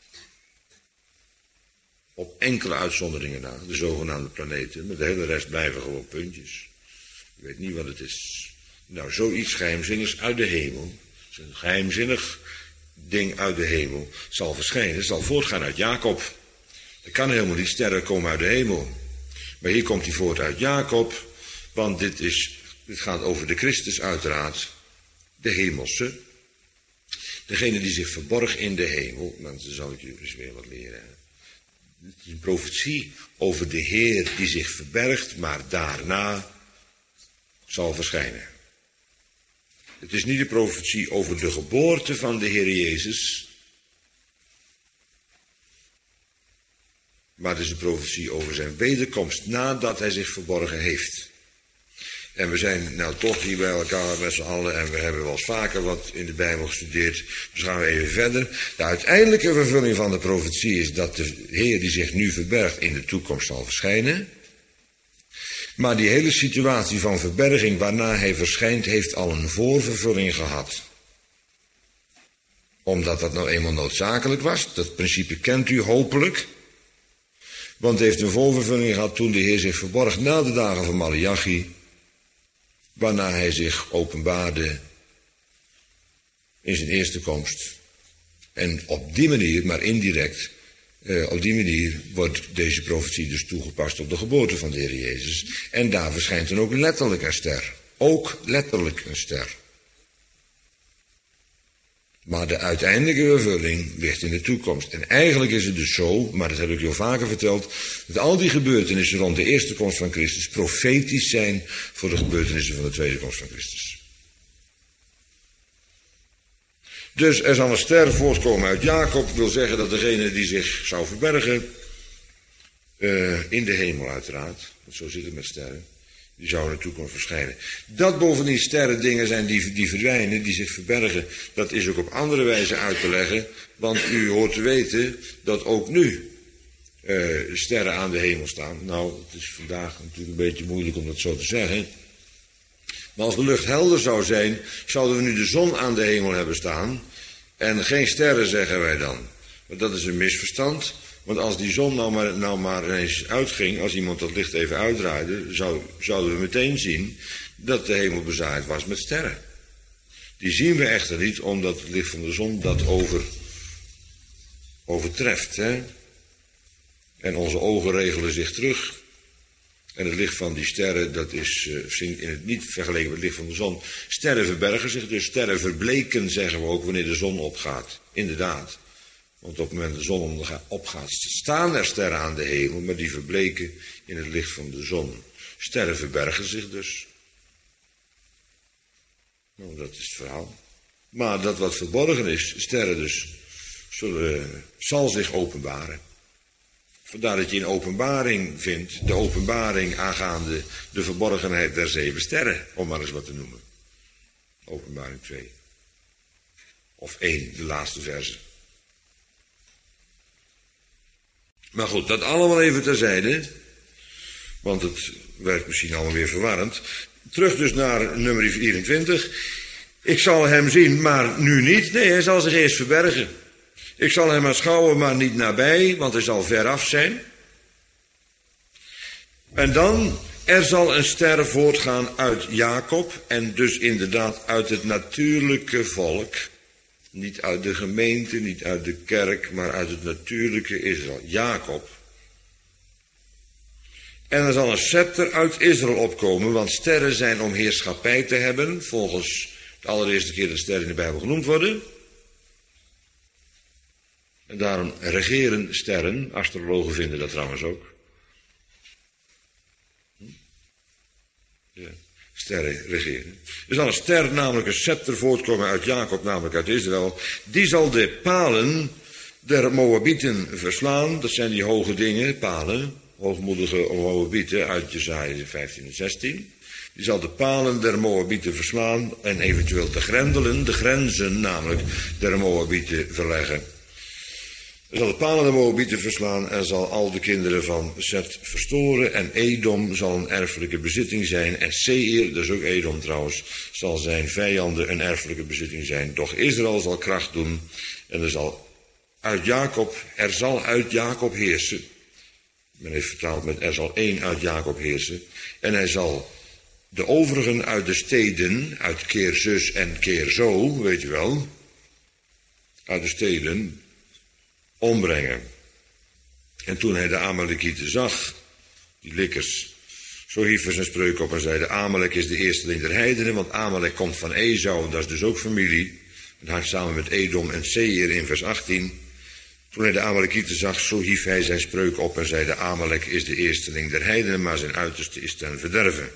Op enkele uitzonderingen na, de zogenaamde planeten, maar de hele rest blijven gewoon puntjes. Je weet niet wat het is. Nou, zoiets geheimzinnigs uit de hemel is een geheimzinnig ding uit de hemel, zal verschijnen, zal voortgaan uit Jacob. Er kan helemaal niet sterren komen uit de hemel. Maar hier komt hij voort uit Jacob, want dit, is, dit gaat over de Christus uiteraard, de hemelse. Degene die zich verborg in de hemel, dan zal ik jullie eens weer wat leren. Het is een profetie over de Heer die zich verbergt, maar daarna zal verschijnen. Het is niet een profetie over de geboorte van de Heer Jezus, maar het is een profetie over zijn wederkomst nadat hij zich verborgen heeft. En we zijn nou toch hier bij elkaar met z'n allen en we hebben wel eens vaker wat in de Bijbel gestudeerd. Dus gaan we even verder. De uiteindelijke vervulling van de profetie is dat de Heer die zich nu verbergt in de toekomst zal verschijnen. Maar die hele situatie van verberging waarna hij verschijnt heeft al een voorvervulling gehad. Omdat dat nou eenmaal noodzakelijk was. Dat principe kent u hopelijk. Want het heeft een voorvervulling gehad toen de Heer zich verborg na de dagen van Maleachi. Waarna hij zich openbaarde in zijn eerste komst. En op die manier, maar indirect, uh, op die manier wordt deze profetie dus toegepast op de geboorte van de Heer Jezus. En daar verschijnt dan ook letterlijk een ster. Ook letterlijk een ster. Maar de uiteindelijke vervulling ligt in de toekomst. En eigenlijk is het dus zo, maar dat heb ik je al vaker verteld, dat al die gebeurtenissen rond de eerste komst van Christus profetisch zijn voor de gebeurtenissen van de tweede komst van Christus. Dus er zal een ster voortkomen uit Jacob, wil zeggen dat degene die zich zou verbergen, uh, in de hemel uiteraard, want zo zit het met sterren, die zou in de toekomst verschijnen. Dat bovendien sterren dingen zijn die, die verdwijnen, die zich verbergen, dat is ook op andere wijze uit te leggen. Want u hoort te weten dat ook nu uh, sterren aan de hemel staan. Nou, het is vandaag natuurlijk een beetje moeilijk om dat zo te zeggen. Maar als de lucht helder zou zijn, zouden we nu de zon aan de hemel hebben staan. En geen sterren, zeggen wij dan. Maar dat is een misverstand. Want als die zon nou maar, nou maar ineens uitging, als iemand dat licht even uitdraaide, zou, zouden we meteen zien dat de hemel bezaaid was met sterren. Die zien we echter niet, omdat het licht van de zon dat over, overtreft. Hè? En onze ogen regelen zich terug. En het licht van die sterren, dat is uh, in het niet vergeleken met het licht van de zon. Sterren verbergen zich, dus sterren verbleken, zeggen we ook, wanneer de zon opgaat. Inderdaad. Want op het moment dat de zon opgaat, staan er sterren aan de hemel, maar die verbleken in het licht van de zon. Sterren verbergen zich dus. Nou, dat is het verhaal. Maar dat wat verborgen is, sterren dus, zullen, zal zich openbaren. Vandaar dat je in openbaring vindt, de openbaring aangaande de verborgenheid der zeven sterren, om maar eens wat te noemen. Openbaring twee. Of één, de laatste verse. Maar goed, dat allemaal even terzijde, want het werkt misschien allemaal weer verwarrend. Terug dus naar nummer vierentwintig. Ik zal hem zien, maar nu niet. Nee, hij zal zich eerst verbergen. Ik zal hem aanschouwen, maar niet nabij, want hij zal veraf zijn. En dan, er zal een ster voortgaan uit Jacob, en dus inderdaad uit het natuurlijke volk. Niet uit de gemeente, niet uit de kerk, maar uit het natuurlijke Israël. Jacob. En er zal een scepter uit Israël opkomen, want sterren zijn om heerschappij te hebben, volgens de allereerste keer dat sterren in de Bijbel genoemd worden. En daarom regeren sterren, astrologen vinden dat trouwens ook. Ja, sterren regeren. Er zal een ster, namelijk een scepter, voortkomen uit Jacob, namelijk uit Israël. Die zal de palen der Moabieten verslaan. Dat zijn die hoge dingen, palen, hoogmoedige Moabieten uit Jesaja vijftien en zestien. Die zal de palen der Moabieten verslaan en eventueel de grendelen, de grenzen namelijk, der Moabieten verleggen. Hij zal de palen der Moabieten verslaan en zal al de kinderen van Set verstoren. En Edom zal een erfelijke bezitting zijn. En Seir, dat is ook Edom trouwens, zal zijn vijanden een erfelijke bezitting zijn. Doch Israël zal kracht doen. En er zal uit Jacob, er zal uit Jacob heersen. Men heeft vertaald met er zal één uit Jacob heersen. En hij zal de overigen uit de steden, uit keer zus en keer zo, weet je wel, uit de steden, ombrengen. En toen hij de Amalekieten zag, die likkers, zo hief hij zijn spreuk op en zei, de Amalek is de eersteling der heidenen, want Amalek komt van Esau, en dat is dus ook familie. Het hangt samen met Edom en Seir in vers achttien. Toen hij de Amalekieten zag, zo hief hij zijn spreuk op en zei, de Amalek is de eersteling der heidenen, maar zijn uiterste is ten verderven.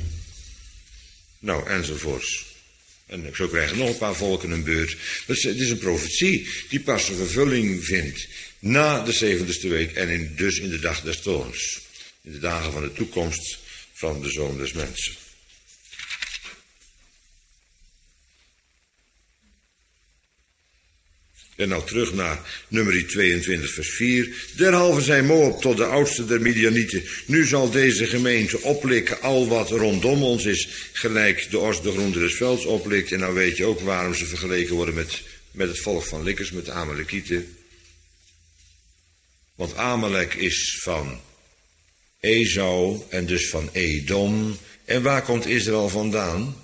Nou, enzovoorts. En zo krijgen nog een paar volken een beurt. Het is een profetie die pas een vervulling vindt na de zeventigste week en in, dus in de dag des toorns. In de dagen van de toekomst van de Zoon des Mensen. En nou terug naar nummer tweeëntwintig vers vier. Derhalve zei Moab tot de oudste der Midianieten, nu zal deze gemeente oplikken al wat rondom ons is, gelijk de os de groente des velds oplikt. En nou weet je ook waarom ze vergeleken worden met, met het volk van likkers, met de Amalekieten. Want Amalek is van Esau en dus van Edom. En waar komt Israël vandaan?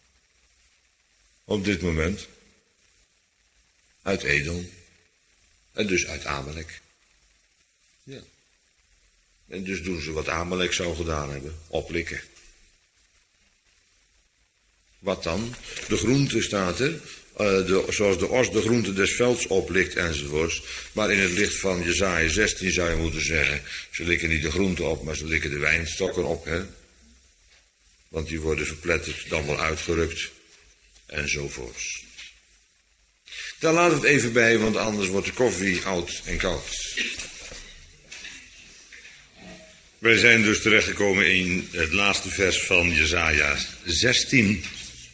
Op dit moment? Uit Edom. En dus uit Amalek. Ja. En dus doen ze wat Amalek zou gedaan hebben. Oplikken. Wat dan? De groente staat er. Uh, de, zoals de os de groente des velds oplikt enzovoorts. Maar in het licht van Jesaja zestien zou je moeten zeggen, ze likken niet de groente op, maar ze likken de wijnstokken op, hè. Want die worden verpletterd, dan wel uitgerukt, enzovoorts. Daar laat het even bij, want anders wordt de koffie oud en koud. Wij zijn dus terechtgekomen in het laatste vers van Jesaja zestien.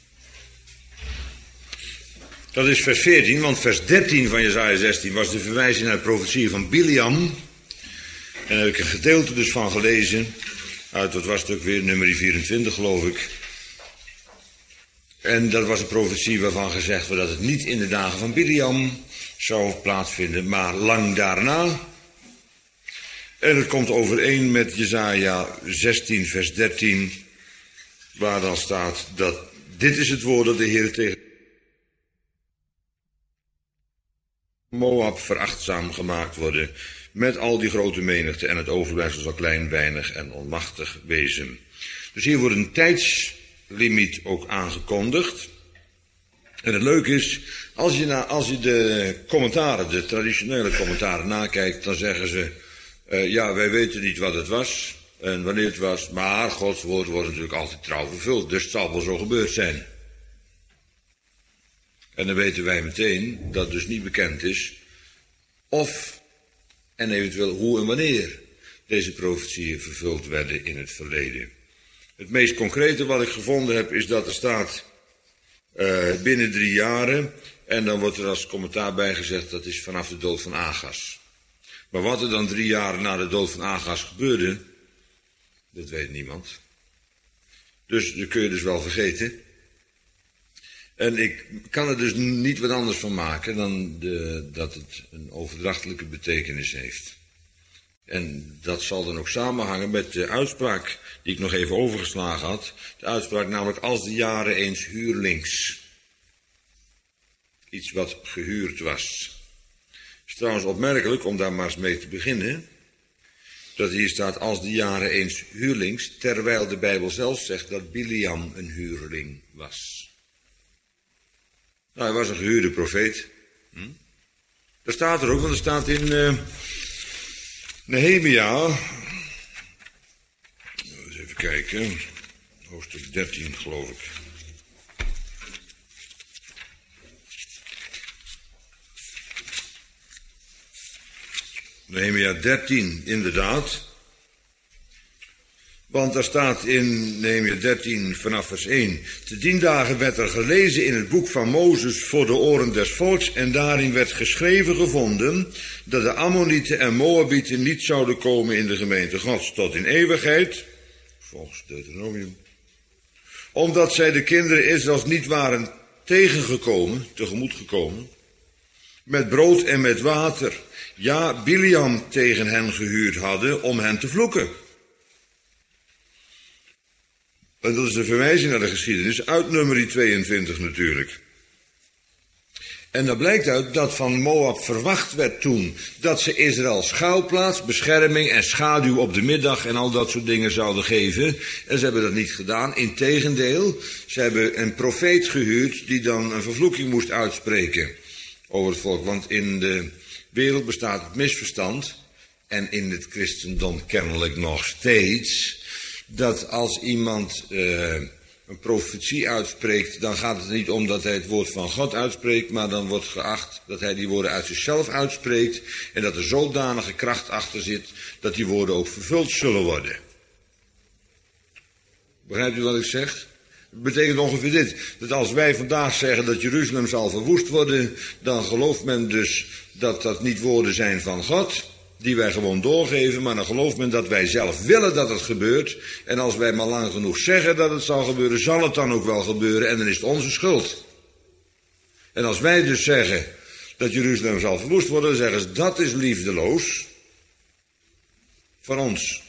Dat is vers veertien, want vers dertien van Jesaja zestien was de verwijzing naar de profetie van Biliam. En daar heb ik een gedeelte dus van gelezen, uit, wat was het ook weer, nummer vierentwintig geloof ik. En dat was een profetie waarvan gezegd werd dat het niet in de dagen van Biliam zou plaatsvinden, maar lang daarna. En het komt overeen met Jesaja zestien vers dertien, waar dan staat dat dit is het woord dat de Heer tegen Moab verachtzaam gemaakt worden, met al die grote menigte en het overblijfsel zal klein, weinig en onmachtig wezen. Dus hier wordt een tijdslimiet ook aangekondigd. En het leuke is, als je, na, als je de commentaren, de traditionele commentaren nakijkt, dan zeggen ze, uh, ja, wij weten niet wat het was en wanneer het was, maar Gods woord wordt natuurlijk altijd trouw vervuld, dus het zal wel zo gebeurd zijn. En dan weten wij meteen dat het dus niet bekend is of en eventueel hoe en wanneer deze profetieën vervuld werden in het verleden. Het meest concrete wat ik gevonden heb is dat er staat uh, binnen drie jaren en dan wordt er als commentaar bijgezegd dat is vanaf de dood van Agas. Maar wat er dan drie jaar na de dood van Agas gebeurde, dat weet niemand. Dus dat kun je dus wel vergeten. En ik kan er dus niet wat anders van maken dan de, dat het een overdrachtelijke betekenis heeft. En dat zal dan ook samenhangen met de uitspraak die ik nog even overgeslagen had. De uitspraak namelijk als de jaren eens huurlings. Iets wat gehuurd was. Het is trouwens opmerkelijk, om daar maar eens mee te beginnen, dat hier staat als de jaren eens huurlings, terwijl de Bijbel zelf zegt dat Biliam een huurling was. Nou, hij was een gehuurde profeet. Hm? Dat staat er ook, want er staat in uh, Nehemia, eens even kijken, hoofdstuk dertien geloof ik. Nehemia dertien, inderdaad. Want daar staat in Nehemia dertien vanaf vers één. Te dien dagen werd er gelezen in het boek van Mozes voor de oren des volks. En daarin werd geschreven gevonden dat de Ammonieten en Moabieten niet zouden komen in de gemeente Gods tot in eeuwigheid. Volgens Deuteronomium. Omdat zij de kinderen Israëls niet waren tegengekomen, tegemoet gekomen. Met brood en met water. Ja, Biliam tegen hen gehuurd hadden om hen te vloeken. En dat is de verwijzing naar de geschiedenis uit nummer tweeëntwintig natuurlijk. En daar blijkt uit dat van Moab verwacht werd toen dat ze Israël schuilplaats, bescherming en schaduw op de middag en al dat soort dingen zouden geven. En ze hebben dat niet gedaan. Integendeel, ze hebben een profeet gehuurd die dan een vervloeking moest uitspreken over het volk. Want in de wereld bestaat het misverstand, en in het christendom kennelijk nog steeds, dat als iemand uh, een profetie uitspreekt, dan gaat het niet om dat hij het woord van God uitspreekt, maar dan wordt geacht dat hij die woorden uit zichzelf uitspreekt en dat er zodanige kracht achter zit dat die woorden ook vervuld zullen worden. Begrijpt u wat ik zeg? Dat betekent ongeveer dit, dat als wij vandaag zeggen dat Jeruzalem zal verwoest worden, dan gelooft men dus dat dat niet woorden zijn van God, die wij gewoon doorgeven, maar dan gelooft men dat wij zelf willen dat het gebeurt. En als wij maar lang genoeg zeggen dat het zal gebeuren, zal het dan ook wel gebeuren en dan is het onze schuld. En als wij dus zeggen dat Jeruzalem zal verwoest worden, dan zeggen ze dat is liefdeloos van ons.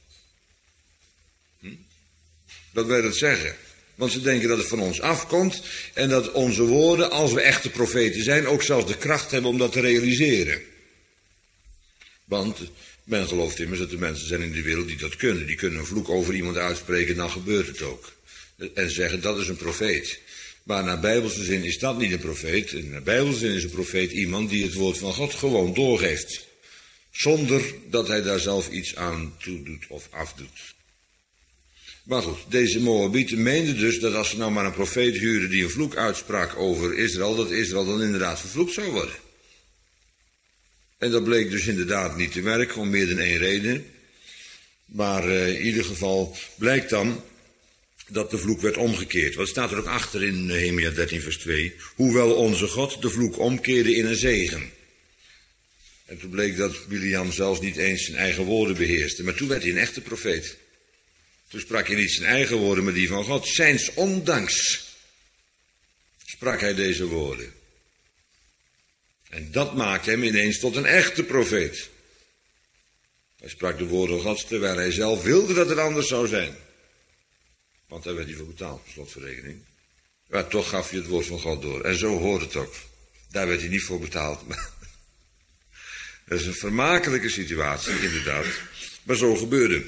Hm? Dat wij dat zeggen. Want ze denken dat het van ons afkomt en dat onze woorden, als we echte profeten zijn, ook zelfs de kracht hebben om dat te realiseren. Want men gelooft immers dat er mensen zijn in de wereld die dat kunnen. Die kunnen een vloek over iemand uitspreken, dan gebeurt het ook. En zeggen dat is een profeet. Maar naar bijbelse zin is dat niet een profeet. En naar bijbelse zin is een profeet iemand die het woord van God gewoon doorgeeft. Zonder dat hij daar zelf iets aan toedoet of afdoet. Maar goed, deze Moabieten meenden dus dat als ze nou maar een profeet huurden die een vloek uitsprak over Israël, dat Israël dan inderdaad vervloekt zou worden. En dat bleek dus inderdaad niet te werken, om meer dan één reden. Maar uh, in ieder geval blijkt dan dat de vloek werd omgekeerd. Wat staat er ook achter in Nehemia dertien vers twee? Hoewel onze God de vloek omkeerde in een zegen. En toen bleek dat Biliam zelfs niet eens zijn eigen woorden beheerste. Maar toen werd hij een echte profeet. Toen sprak hij niet zijn eigen woorden, maar die van God. Zijns ondanks sprak hij deze woorden. En dat maakte hem ineens tot een echte profeet. Hij sprak de woorden Gods terwijl hij zelf wilde dat het anders zou zijn. Want daar werd hij voor betaald, per slotverrekening. Maar toch gaf hij het woord van God door. En zo hoort het ook. Daar werd hij niet voor betaald. Dat is een vermakelijke situatie, inderdaad. Maar zo gebeurde.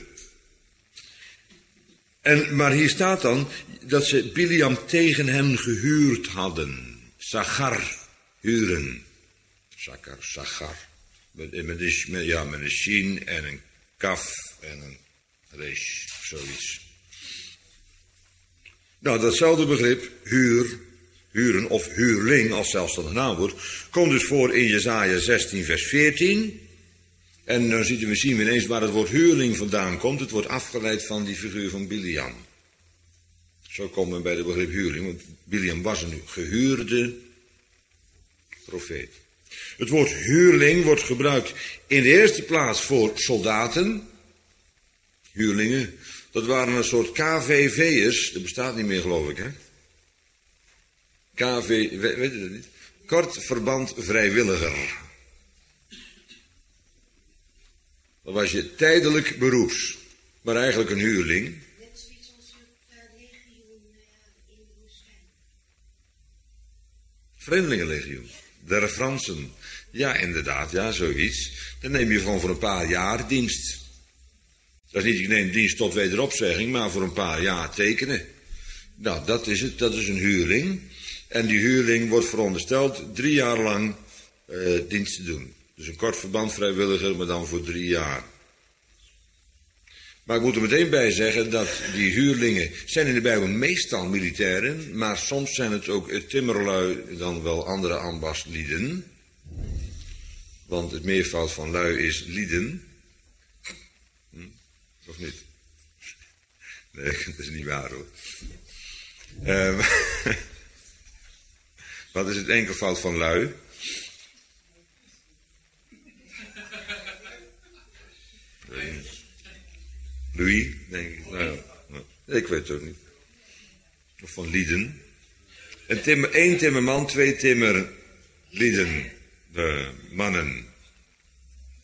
En, maar hier staat dan dat ze Biliam tegen hem gehuurd hadden. Sagar, huren. Sagar, Sagar. Met, met, met, ja, met een shin en een kaf en een resh, zoiets. Nou, datzelfde begrip, huur, huren of huurling als zelfstandig naamwoord, komt dus voor in Jesaja zestien vers veertien. En dan zien we, zien we ineens waar het woord huurling vandaan komt. Het wordt afgeleid van die figuur van Biliam. Zo komt men bij het begrip huurling, want Biliam was een gehuurde profeet. Het woord huurling wordt gebruikt in de eerste plaats voor soldaten. Huurlingen, dat waren een soort K V V'ers, dat bestaat niet meer geloof ik hè. K V, weet je dat niet? Kort verband vrijwilliger. Dat was je tijdelijk beroeps, maar eigenlijk een huurling. Net zoiets als het uh, legioen uh, in de woestijn. Vreemdelingenlegioen, der Fransen. Ja, inderdaad, ja, zoiets. Dan neem je gewoon voor een paar jaar dienst. Dat is niet, ik neem dienst tot wederopzegging, maar voor een paar jaar tekenen. Nou, dat is het, dat is een huurling. En die huurling wordt verondersteld drie jaar lang uh, dienst te doen. Dus een kort verband vrijwilliger, maar dan voor drie jaar. Maar ik moet er meteen bij zeggen dat die huurlingen zijn in de Bijbel meestal militairen, maar soms zijn het ook timmerlui dan wel andere ambachtslieden. Want het meervoud van lui is lieden. Hm? Of niet? Nee, dat is niet waar hoor. Uh, wat is het enkelvoud van lui? Louis, denk ik. Nou, nou, ik weet het ook niet. Of van lieden. Een timmer, één timmerman, twee timmerlieden. De mannen.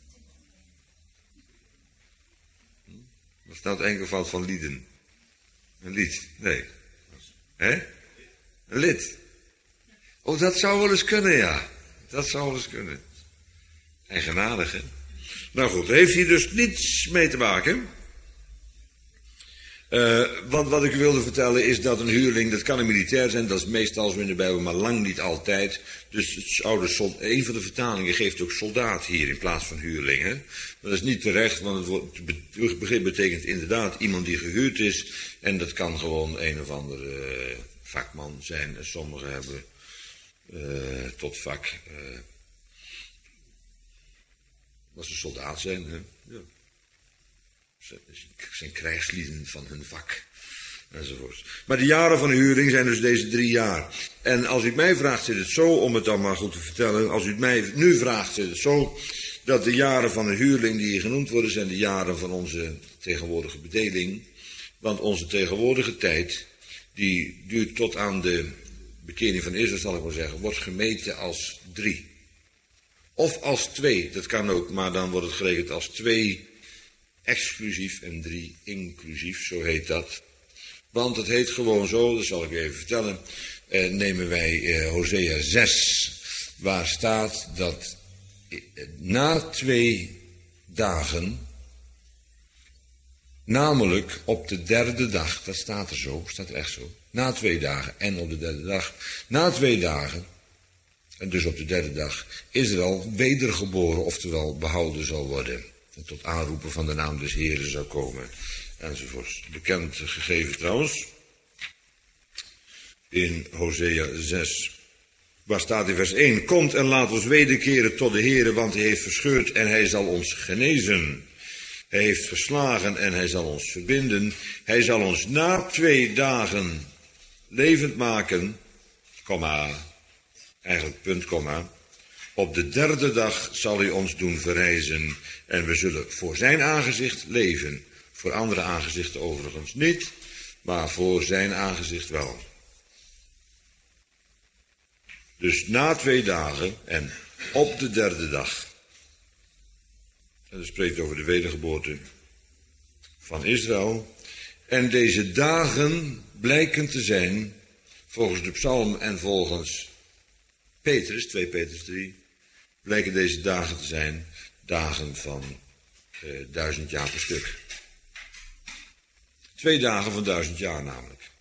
Wat staat enkelvoud van lieden? Een lied, nee. Hè? Een lid. Oh, dat zou wel eens kunnen, ja. Dat zou wel eens kunnen. Eigenaardig, hè? Nou goed, daar heeft hier dus niets mee te maken. Uh, want wat ik u wilde vertellen is dat een huurling, dat kan een militair zijn, dat is meestal zo in de Bijbel, maar lang niet altijd. Dus het oude soldaat, een van de vertalingen geeft ook soldaat hier in plaats van huurling. Hè? Maar dat is niet terecht, want het, woord, het begrip betekent inderdaad iemand die gehuurd is. En dat kan gewoon een of andere uh, vakman zijn. En sommigen hebben uh, tot vak, uh, als ze soldaat zijn, hè? Ja. Zijn krijgslieden van hun vak, enzovoort. Maar de jaren van de huurling zijn dus deze drie jaar. En als u het mij vraagt, zit het zo, om het dan maar goed te vertellen, als u het mij nu vraagt, zit het zo, dat de jaren van de huurling die hier genoemd worden, zijn de jaren van onze tegenwoordige bedeling. Want onze tegenwoordige tijd, die duurt tot aan de bekering van Israël, zal ik maar zeggen, wordt gemeten als drie. Of als twee, dat kan ook, maar dan wordt het gerekend als twee exclusief en drie inclusief, zo heet dat. Want het heet gewoon zo, dat zal ik u even vertellen, eh, nemen wij eh, Hosea zes, waar staat dat eh, na twee dagen, namelijk op de derde dag, dat staat er zo, staat er echt zo, na twee dagen en op de derde dag, na twee dagen, en dus op de derde dag, Israël wedergeboren, oftewel behouden zal worden. En tot aanroepen van de naam des Heren zou komen, enzovoort. Bekend gegeven trouwens, in Hosea zes, waar staat in vers één, komt en laat ons wederkeren tot de Heren, want hij heeft verscheurd en hij zal ons genezen. Hij heeft verslagen en hij zal ons verbinden. Hij zal ons na twee dagen levend maken, komma, eigenlijk punt, komma. Op de derde dag zal hij ons doen verrijzen en we zullen voor zijn aangezicht leven. Voor andere aangezichten overigens niet, maar voor zijn aangezicht wel. Dus na twee dagen en op de derde dag. En dat spreekt over de wedergeboorte van Israël. En deze dagen blijken te zijn, volgens de psalm en volgens Petrus, twee Petrus drie, blijken deze dagen te zijn dagen van eh, duizend jaar per stuk. Twee dagen van duizend jaar namelijk.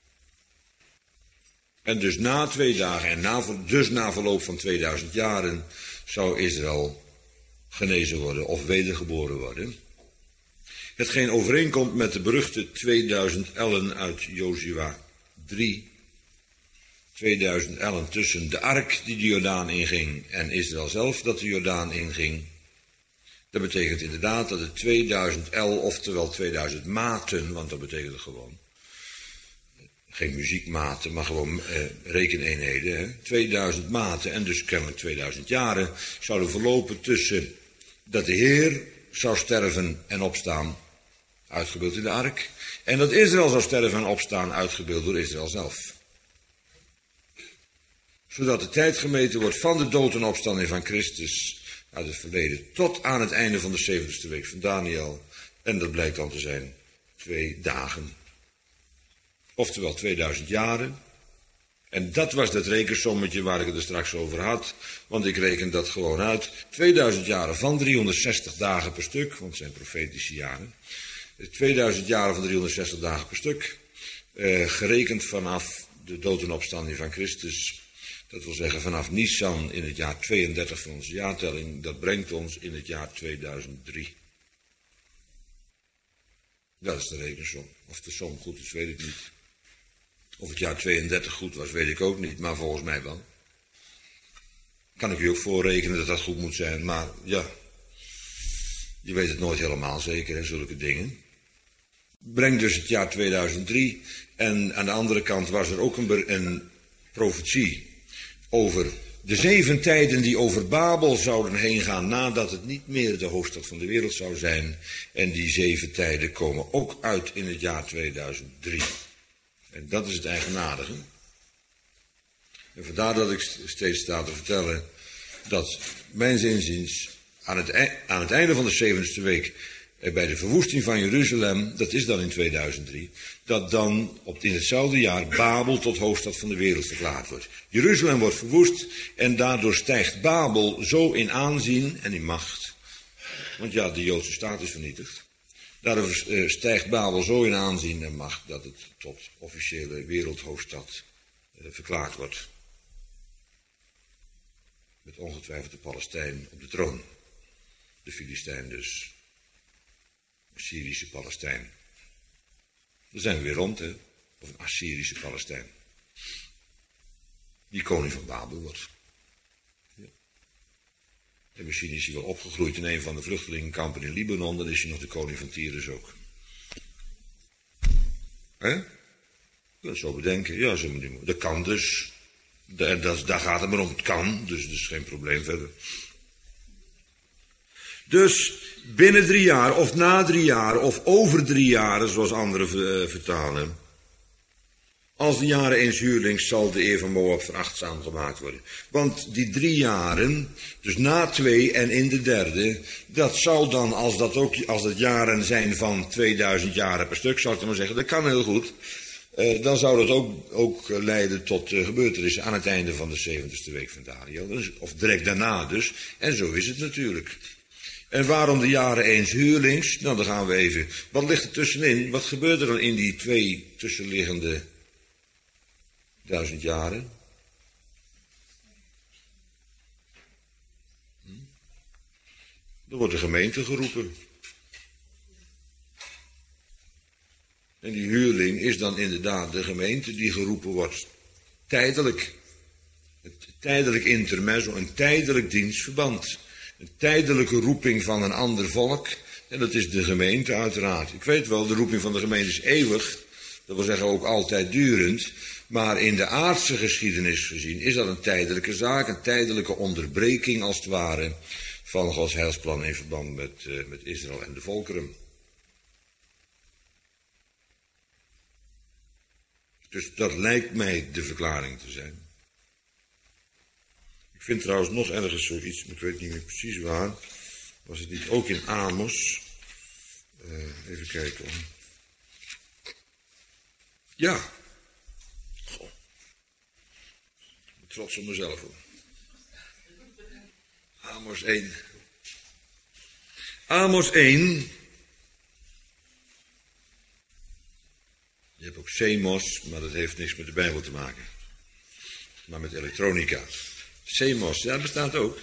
En dus na twee dagen en na, dus na verloop van tweeduizend jaren zou Israël genezen worden of wedergeboren worden. Hetgeen overeenkomt met de beruchte tweeduizend ellen uit Jozua drie. tweeduizend ellen tussen de ark die de Jordaan inging en Israël zelf dat de Jordaan inging. Dat betekent inderdaad dat het tweeduizend el, oftewel tweeduizend maten, want dat betekent het gewoon. Geen muziekmaten, maar gewoon eh, rekeneenheden. Hè? tweeduizend maten en dus kennelijk tweeduizend jaren zouden verlopen tussen dat de Heer zou sterven en opstaan, uitgebeeld in de ark, en dat Israël zou sterven en opstaan, uitgebeeld door Israël zelf. Zodat de tijd gemeten wordt van de dood en opstanding van Christus uit het verleden tot aan het einde van de zeventigste week van Daniel. En dat blijkt dan te zijn twee dagen. Oftewel tweeduizend jaren. En dat was dat rekensommetje waar ik het er straks over had. Want ik reken dat gewoon uit. tweeduizend jaren van driehonderdzestig dagen per stuk, want het zijn profetische jaren. tweeduizend jaren van driehonderdzestig dagen per stuk. Eh, gerekend vanaf de dood en opstanding van Christus. Dat wil zeggen vanaf Nisan in het jaar tweeëndertig van onze jaartelling. Dat brengt ons in het jaar tweeduizend drie. Dat is de rekensom. Of de som goed is, weet ik niet. Of het jaar tweeëndertig goed was, weet ik ook niet. Maar volgens mij wel. Kan ik u ook voorrekenen dat dat goed moet zijn. Maar ja, je weet het nooit helemaal zeker, hè, zulke dingen. Brengt dus het jaar tweeduizend drie. En aan de andere kant was er ook een, een profetie over de zeven tijden die over Babel zouden heen gaan nadat het niet meer de hoofdstad van de wereld zou zijn. En die zeven tijden komen ook uit in het jaar tweeduizend drie. En dat is het eigenaardige. En vandaar dat ik steeds sta te vertellen dat mijns inziens aan het, aan het einde van de zeventigste week bij de verwoesting van Jeruzalem, dat is dan in tweeduizend drie, dat dan op, in hetzelfde jaar Babel tot hoofdstad van de wereld verklaard wordt. Jeruzalem wordt verwoest en daardoor stijgt Babel zo in aanzien en in macht. Want ja, de Joodse staat is vernietigd. Daardoor uh, stijgt Babel zo in aanzien en macht dat het tot officiële wereldhoofdstad uh, verklaard wordt. Met ongetwijfeld de Palestijn op de troon. De Filistijn dus. Een Syrische Palestijn. Daar zijn we weer rond, hè. Of een Assyrische Palestijn. Die koning van Babel wordt. Ja. En misschien is hij wel opgegroeid in een van de vluchtelingenkampen in Libanon. Dan is hij nog de koning van Tyrus ook. Hè? Dat zo bedenken. Ja, zo moet je. Dat kan dus. Dat, dat, daar gaat het maar om. Het kan. Dus dat is geen probleem verder. Dus binnen drie jaar, of na drie jaar, of over drie jaren, zoals anderen uh, vertalen. Als de jaren eens huurlings zal de eer van Moab verachtzaam gemaakt worden. Want die drie jaren, dus na twee en in de derde, dat zou dan, als dat ook als dat jaren zijn van tweeduizend jaren per stuk, zou ik maar zeggen, dat kan heel goed. Uh, dan zou dat ook, ook leiden tot uh, gebeurtenissen aan het einde van de zeventigste week van Daniel. Dus, of direct daarna dus. En zo is het natuurlijk. En waarom de jaren eens huurlings? Nou, dan gaan we even. Wat ligt er tussenin? Wat gebeurt er dan in die twee tussenliggende duizend jaren? Hm? Er wordt de gemeente geroepen. En die huurling is dan inderdaad de gemeente die geroepen wordt. Tijdelijk. Het tijdelijk intermezzo, een tijdelijk dienstverband. Een tijdelijke roeping van een ander volk. En dat is de gemeente uiteraard. Ik weet wel, de roeping van de gemeente is eeuwig. Dat wil zeggen ook altijd durend. Maar in de aardse geschiedenis gezien is dat een tijdelijke zaak. Een tijdelijke onderbreking als het ware van Gods heilsplan in verband met, uh, met Israël en de volkeren. Dus dat lijkt mij de verklaring te zijn. Ik vind trouwens nog ergens zoiets, maar ik weet niet meer precies waar. Was het niet ook in Amos? Uh, even kijken. Ja. Goh. Ik ben trots op mezelf hoor. Amos één. Amos één. Je hebt ook Semos, maar dat heeft niks met de Bijbel te maken. Maar met elektronica. Semos, ja, dat bestaat ook.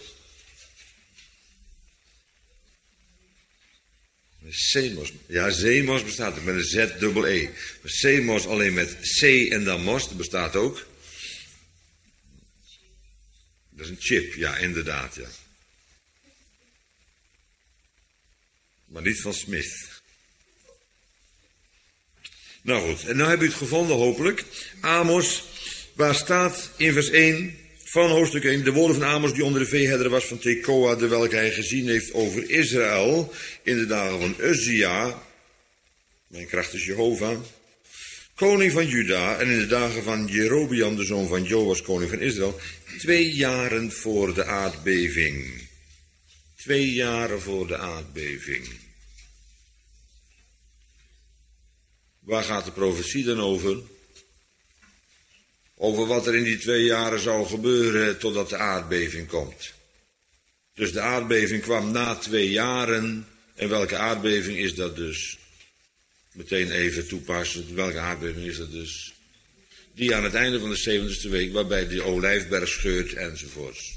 Semos, ja, Semos bestaat ook met een Z-dubbel-E. Maar Semos alleen met C en dan mos, dat bestaat ook. Dat is een chip, ja, inderdaad, ja. Maar niet van Smith. Nou goed, en nou heb u het gevonden hopelijk. Amos, waar staat in vers één van hoofdstuk één... de woorden van Amos die onder de veeherder was van Tekoa... de welke hij gezien heeft over Israël... in de dagen van Uzia... mijn kracht is Jehovah... koning van Juda... en in de dagen van Jerobeam, de zoon van Joas, koning van Israël... twee jaren voor de aardbeving. Twee jaren voor de aardbeving. Waar gaat de profetie dan over? Over wat er in die twee jaren zou gebeuren totdat de aardbeving komt. Dus de aardbeving kwam na twee jaren. En welke aardbeving is dat dus? Meteen even toepassen. Welke aardbeving is dat dus? Die aan het einde van de zeventigste week, waarbij de olijfberg scheurt enzovoorts.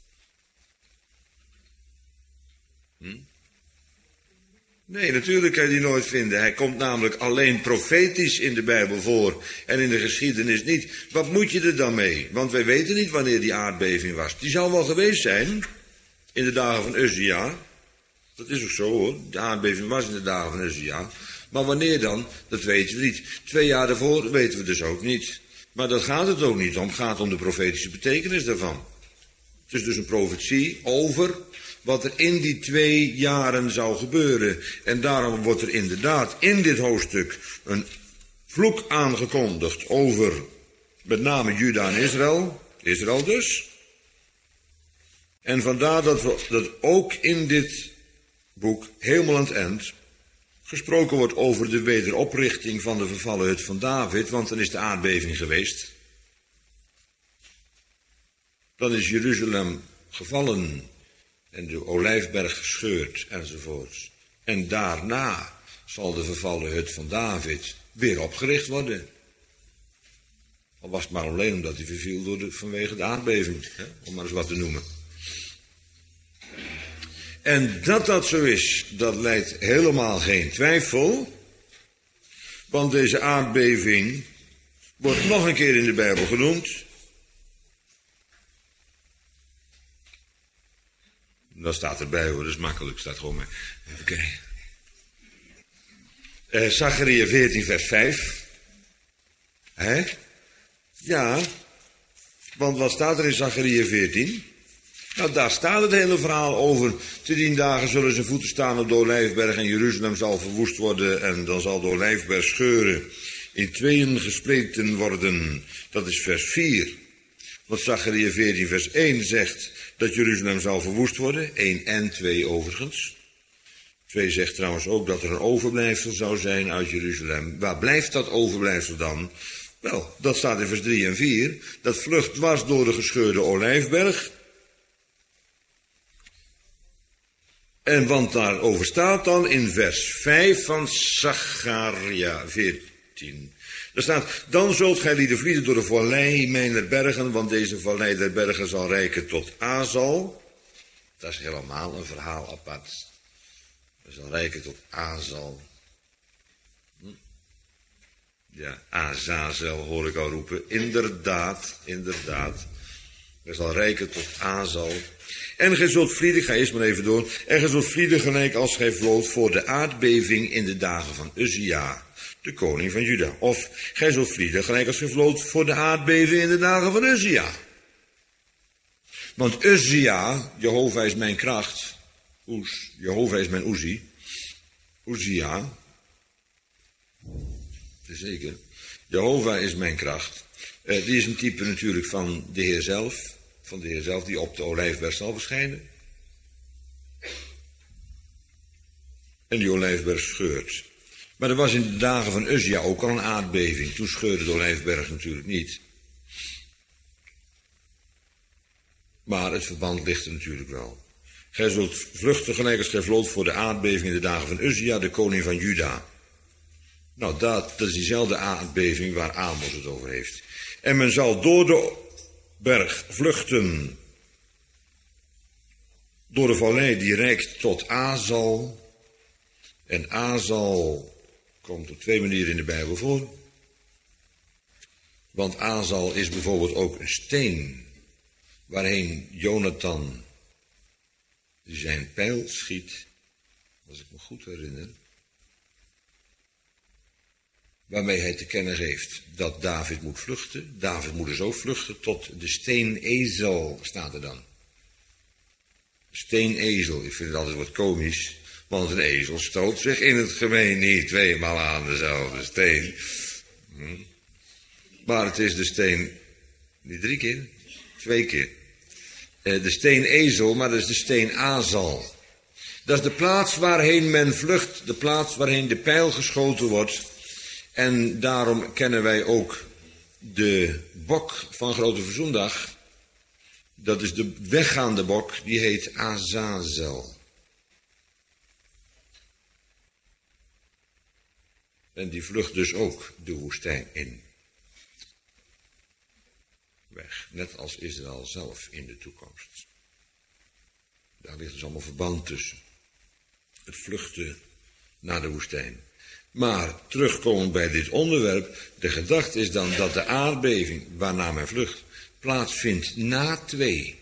Hm? Nee, natuurlijk kan je die nooit vinden. Hij komt namelijk alleen profetisch in de Bijbel voor en in de geschiedenis niet. Wat moet je er dan mee? Want wij weten niet wanneer die aardbeving was. Die zal wel geweest zijn in de dagen van Uzia. Dat is ook zo hoor. De aardbeving was in de dagen van Uzia. Maar wanneer dan? Dat weten we niet. Twee jaar daarvoor weten we dus ook niet. Maar dat gaat het ook niet om. Het gaat om de profetische betekenis daarvan. Het is dus een profetie over wat er in die twee jaren zou gebeuren. En daarom wordt er inderdaad in dit hoofdstuk een vloek aangekondigd over met name Juda en Israël. Israël dus. En vandaar dat we dat ook in dit boek helemaal aan het eind gesproken wordt over de wederoprichting van de vervallen hut van David, want dan is de aardbeving geweest. Dan is Jeruzalem gevallen en de Olijfberg gescheurd enzovoorts. En daarna zal de vervallen hut van David weer opgericht worden. Al was het maar alleen omdat hij verviel door de, vanwege de aardbeving, hè, om maar eens wat te noemen. En dat dat zo is, dat leidt helemaal geen twijfel. Want deze aardbeving wordt nog een keer in de Bijbel genoemd. Dat staat erbij hoor, dat is makkelijk, staat gewoon mee. Even kijken. Uh, Zacharia veertien vers vijf. Hè? Ja, want wat staat er in Zacharia veertien? Nou, daar staat het hele verhaal over. Te dien dagen zullen zijn voeten staan op de Olijfberg en Jeruzalem zal verwoest worden en dan zal de Olijfberg scheuren, in tweeën gespleten worden. Dat is vers vier. Want Zacharia veertien vers één zegt dat Jeruzalem zal verwoest worden. één en twee overigens. twee zegt trouwens ook dat er een overblijfsel zou zijn uit Jeruzalem. Waar blijft dat overblijfsel dan? Wel, dat staat in vers drie en vier. Dat vlucht dwars door de gescheurde Olijfberg. En want daarover staat dan in vers vijf van Zacharia veertien. Er staat, dan zult gij lieden vlieden door de vallei mijner bergen, want deze vallei der bergen zal reiken tot Azal. Dat is helemaal een verhaal apart. Dat zal reiken tot Azal. Hm? Ja, Azazel hoor ik al roepen. Inderdaad, inderdaad. Dat zal reiken tot Azal. En gij zult vlieden, ik ga eerst maar even door. En gij zult vlieden gelijk als gij vloot voor de aardbeving in de dagen van Uzia, de koning van Juda. Of gij zult vlieden gelijk als gij vloot voor de aardbeving in de dagen van Uzia. Want Uzia, Jehovah is mijn kracht. Oes, Jehovah is mijn Uzi. Uzia. Zeker. Jehovah is mijn kracht. Uh, die is een type natuurlijk van de Heer zelf. Van de Heer zelf die op de Olijfberg zal verschijnen. En die Olijfberg scheurt. Maar er was in de dagen van Uzia ook al een aardbeving. Toen scheurde de Olijfberg natuurlijk niet. Maar het verband ligt er natuurlijk wel. Gij zult vluchten gelijk als gij vloot voor de aardbeving in de dagen van Uzia, de koning van Juda. Nou, dat, dat is diezelfde aardbeving waar Amos het over heeft. En men zal door de berg vluchten, door de vallei die reikt tot Azal. En Azal komt op twee manieren in de Bijbel voor. Want Azal is bijvoorbeeld ook een steen waarheen Jonathan zijn pijl schiet, als ik me goed herinner, waarmee hij te kennen geeft dat David moet vluchten. David moet dus ook vluchten tot de steenezel, staat er dan. Steenezel, ik vind het altijd wat komisch, want een ezel stoot zich in het gemeen niet tweemaal aan dezelfde steen. Hm. Maar het is de steen, niet drie keer, twee keer. De steenezel, maar dat is de steen Azal. Dat is de plaats waarheen men vlucht, de plaats waarheen de pijl geschoten wordt. En daarom kennen wij ook de bok van Grote Verzoendag. Dat is de weggaande bok, die heet Azazel. En die vlucht dus ook de woestijn in. Weg, net als Israël zelf in de toekomst. Daar ligt dus allemaal verband tussen. Het vluchten naar de woestijn. Maar terugkomend bij dit onderwerp, de gedachte is dan dat de aardbeving waarna men vlucht plaatsvindt na twee.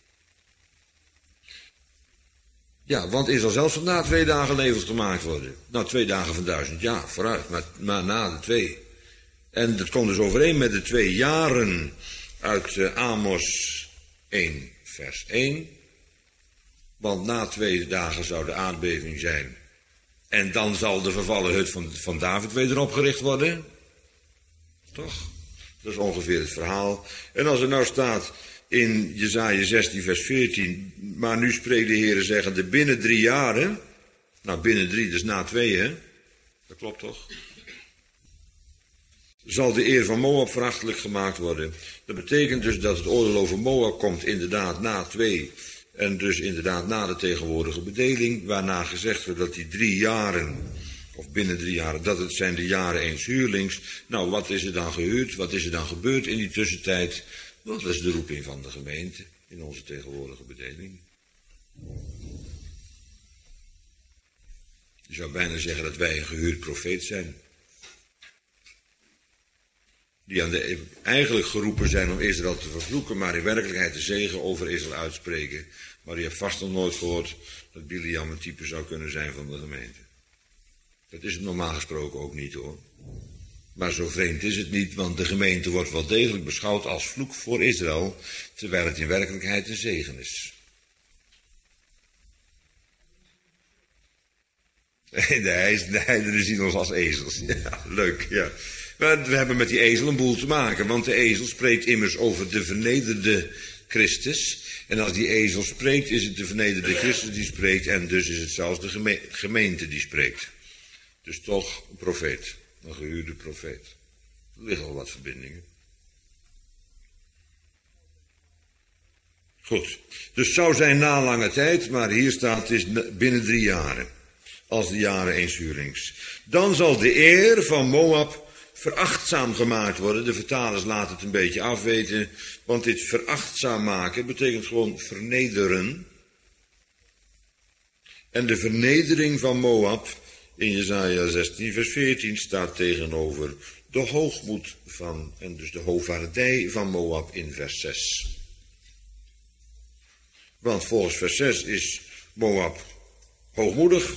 Ja, want Israël zelf zal na twee dagen levend gemaakt worden. Nou, twee dagen van duizend jaar, vooruit, maar, maar na de twee. En dat komt dus overeen met de twee jaren uit uh, Amos één, vers één. Want na twee dagen zou de aardbeving zijn. En dan zal de vervallen hut van, van David weder opgericht worden. Toch? Dat is ongeveer het verhaal. En als er nou staat in Jesaja zestien, vers veertien. Maar nu spreekt de Heere zeggende binnen drie jaren. Nou, binnen drie, dus na twee, hè. Dat klopt toch? Zal de eer van Moab verachtelijk gemaakt worden. Dat betekent dus dat het oordeel over Moab komt inderdaad na twee. En dus inderdaad na de tegenwoordige bedeling. Waarna gezegd wordt dat die drie jaren, of binnen drie jaren, dat het zijn de jaren eens huurlings. Nou, wat is er dan gehuurd? Wat is er dan gebeurd in die tussentijd? Dat is de roeping van de gemeente in onze tegenwoordige bedeling. Je zou bijna zeggen dat wij een gehuurd profeet zijn. Die aan de, eigenlijk geroepen zijn om Israël te vervloeken, maar in werkelijkheid de zegen over Israël uitspreken. Maar je hebt vast nog nooit gehoord dat Biliam een type zou kunnen zijn van de gemeente. Dat is het normaal gesproken ook niet hoor. Maar zo vreemd is het niet, want de gemeente wordt wel degelijk beschouwd als vloek voor Israël, terwijl het in werkelijkheid een zegen is. De heidenen zien ons als ezels. Ja, leuk, ja. Maar we hebben met die ezel een boel te maken, want de ezel spreekt immers over de vernederde Christus. En als die ezel spreekt, is het de vernederde Christus die spreekt en dus is het zelfs de geme- gemeente die spreekt. Dus toch een profeet, een gehuurde profeet. Er liggen al wat verbindingen. Goed, dus het zou zijn na lange tijd, maar hier staat het is binnen drie jaren. Als de jaren eens huurlings. Dan zal de eer van Moab verachtzaam gemaakt worden. De vertalers laten het een beetje afweten. Want dit verachtzaam maken betekent gewoon vernederen. En de vernedering van Moab in Jesaja zestien vers veertien staat tegenover de hoogmoed van, en dus de hovaardij van Moab in vers zes. Want volgens vers zes is Moab hoogmoedig.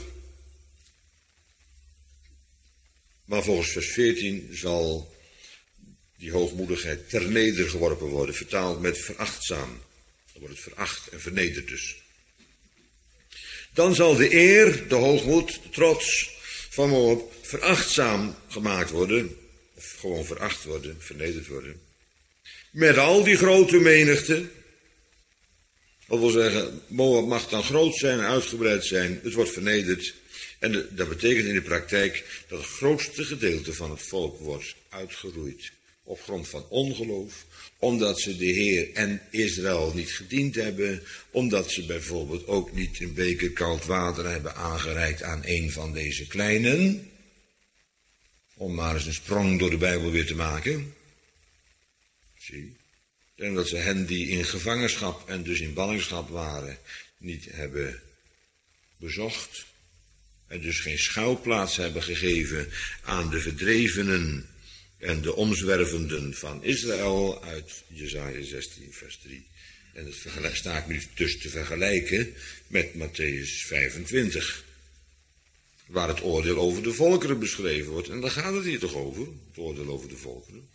Maar volgens vers veertien zal die hoogmoedigheid ter neder geworpen worden, vertaald met verachtzaam. Dan wordt het veracht en vernederd dus. Dan zal de eer, de hoogmoed, de trots van Moab verachtzaam gemaakt worden, of gewoon veracht worden, vernederd worden. Met al die grote menigte. Dat wil zeggen, Moab mag dan groot zijn en uitgebreid zijn, het wordt vernederd. En de, dat betekent in de praktijk dat het grootste gedeelte van het volk wordt uitgeroeid op grond van ongeloof, omdat ze de Heer en Israël niet gediend hebben, omdat ze bijvoorbeeld ook niet een beker koud water hebben aangereikt aan een van deze kleinen, om maar eens een sprong door de Bijbel weer te maken. Zie. En dat ze hen die in gevangenschap en dus in ballingschap waren, niet hebben bezocht. En dus geen schuilplaats hebben gegeven aan de verdrevenen en de omzwervenden van Israël uit Jesaja zestien vers drie. En het sta ik nu dus te vergelijken met Matthäus vijfentwintig. Waar het oordeel over de volkeren beschreven wordt. En daar gaat het hier toch over, het oordeel over de volkeren.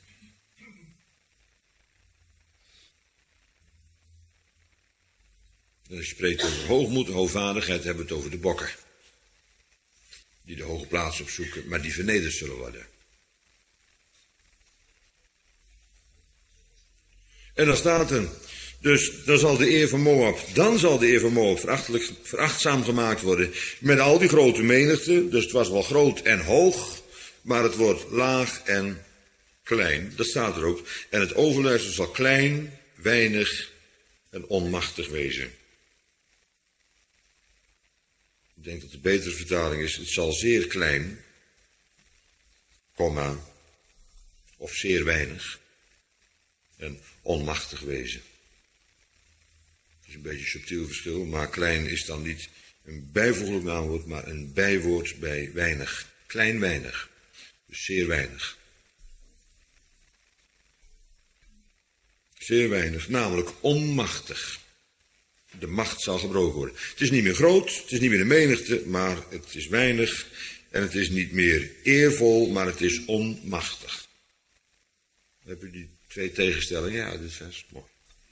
En als je spreekt over hoogmoed, hoogvaardigheid, hebben we het over de bokken. Die de hoge plaats opzoeken, maar die vernederd zullen worden. En dan staat er, dus dan zal de eer van Moab, dan zal de eer van Moab verachtelijk, verachtzaam gemaakt worden met al die grote menigte. Dus het was wel groot en hoog, maar het wordt laag en klein. Dat staat er ook. En het overlijfsel zal klein, weinig en onmachtig wezen. Ik denk dat de betere vertaling is, het zal zeer klein, komma, of zeer weinig en onmachtig wezen. Dat is een beetje een subtiel verschil, maar klein is dan niet een bijvoeglijk naamwoord, maar een bijwoord bij weinig. Klein weinig, dus zeer weinig. Zeer weinig, namelijk onmachtig. De macht zal gebroken worden. Het is niet meer groot, het is niet meer een menigte, maar het is weinig. En het is niet meer eervol, maar het is onmachtig. Dan heb je die twee tegenstellingen. Ja, dat is mooi.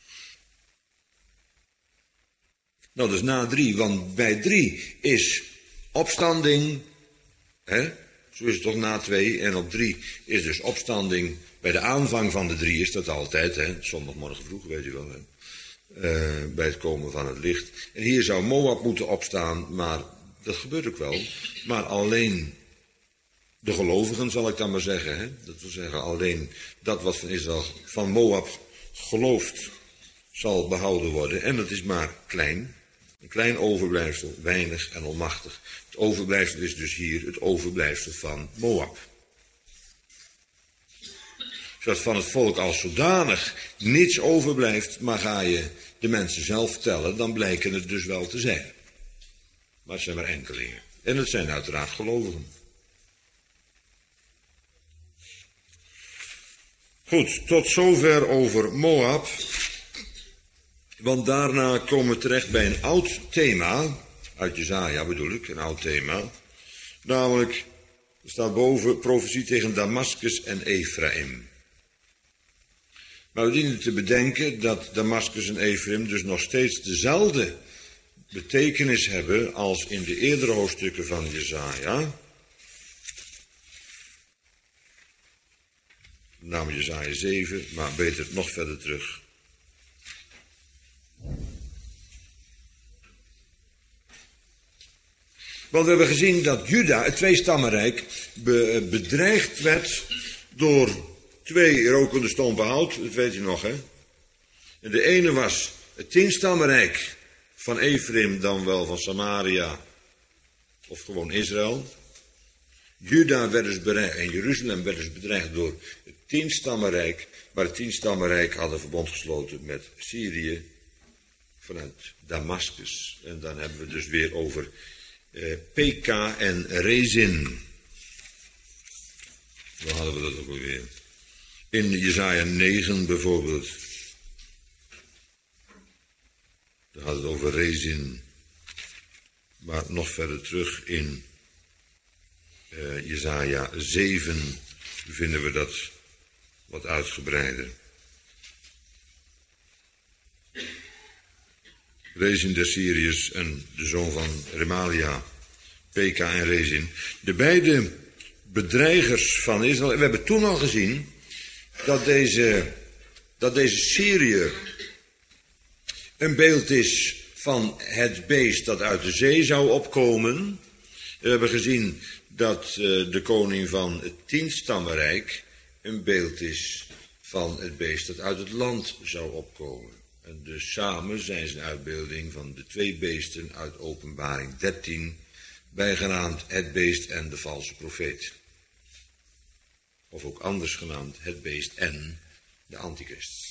Nou, dat is na drie, want bij drie is opstanding, hè? Zo is het toch na twee. En op drie is dus opstanding. Bij de aanvang van de drie is dat altijd, hè? Zondagmorgen vroeg, weet je wel, hè? Uh, bij het komen van het licht. En hier zou Moab moeten opstaan, maar dat gebeurt ook wel. Maar alleen de gelovigen, zal ik dan maar zeggen. Hè? Dat wil zeggen, alleen dat wat van Israël, van Moab gelooft, zal behouden worden. En dat is maar klein. Een klein overblijfsel, weinig en onmachtig. Het overblijfsel is dus hier het overblijfsel van Moab. Zodat van het volk als zodanig niets overblijft, maar ga je de mensen zelf tellen, dan blijken het dus wel te zijn. Maar het zijn maar enkelingen. En het zijn uiteraard gelovigen. Goed, tot zover over Moab. Want daarna komen we terecht bij een oud thema, uit Jesaja bedoel ik, een oud thema. Namelijk, er staat boven, profetie tegen Damascus en Ephraim. Maar we dienen te bedenken dat Damascus en Ephraim dus nog steeds dezelfde betekenis hebben als in de eerdere hoofdstukken van Jesaja. Namelijk Jesaja zeven, maar beter nog verder terug. Want we hebben gezien dat Juda, het tweestammenrijk, be, bedreigd werd door twee rokende stompen hout, dat weet je nog, hè. En de ene was het tienstammenrijk van Ephraim, dan wel van Samaria, of gewoon Israël. Juda werd dus bedreigd, en Jeruzalem werd dus bedreigd door het tienstammenrijk, maar het tienstammenrijk had een verbond gesloten met Syrië vanuit Damascus. En dan hebben we dus weer over eh, Peka en Rezin. Waar hadden we dat ook alweer? In Jesaja negen bijvoorbeeld. Daar had het over Rezin. Maar nog verder terug in uh, Jesaja zeven vinden we dat wat uitgebreider. Rezin der Syriërs en de zoon van Remalia, Peka en Rezin. De beide bedreigers van Israël. We hebben toen al gezien dat deze, dat deze Syriër een beeld is van het beest dat uit de zee zou opkomen. We hebben gezien dat uh, de koning van het tienstammenrijk een beeld is van het beest dat uit het land zou opkomen. En dus samen zijn ze een uitbeelding van de twee beesten uit Openbaring dertien, bijgenaamd het beest en de valse profeet. Of ook anders genaamd het beest en de antichrist.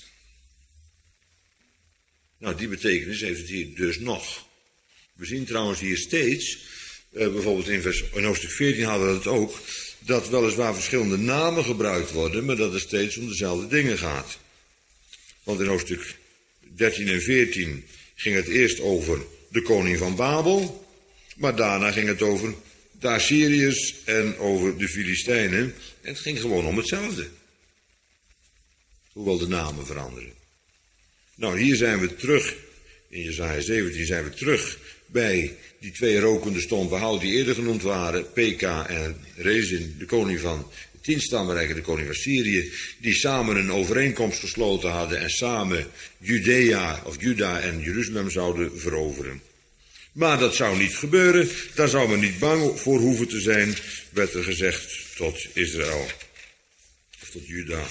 Nou, die betekenis heeft het hier dus nog. We zien trouwens hier steeds, eh, bijvoorbeeld in, vers, in hoofdstuk veertien hadden we het ook, dat weliswaar verschillende namen gebruikt worden, maar dat het steeds om dezelfde dingen gaat. Want in hoofdstuk dertien en veertien ging het eerst over de koning van Babel, maar daarna ging het over de Assyriërs en over de Filistijnen. En het ging gewoon om hetzelfde. Hoewel de namen veranderen. Nou, hier zijn we terug, in Jesaja zeventien zijn we terug bij die twee rokende stompen hout die eerder genoemd waren, Peka en Rezin, de koning van het tienstammenrijk en de koning van Syrië, die samen een overeenkomst gesloten hadden en samen Judea of Juda en Jeruzalem zouden veroveren. Maar dat zou niet gebeuren, daar zou men niet bang voor hoeven te zijn, werd er gezegd tot Israël, of tot Juda.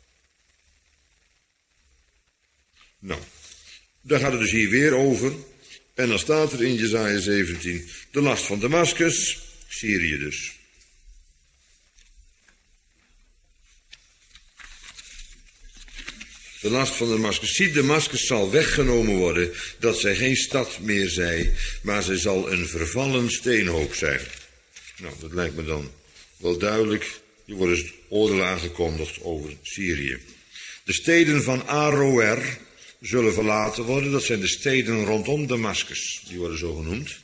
Nou, daar gaat het dus hier weer over. En dan staat er in Jesaja zeventien, de last van Damascus, Syrië dus. De last van Damascus. Zie, Damascus zal weggenomen worden, dat zij geen stad meer zij, maar zij zal een vervallen steenhoop zijn. Nou, dat lijkt me dan wel duidelijk. Hier worden dus oordelen aangekondigd over Syrië. De steden van Aroer zullen verlaten worden. Dat zijn de steden rondom Damascus. Die worden zo genoemd.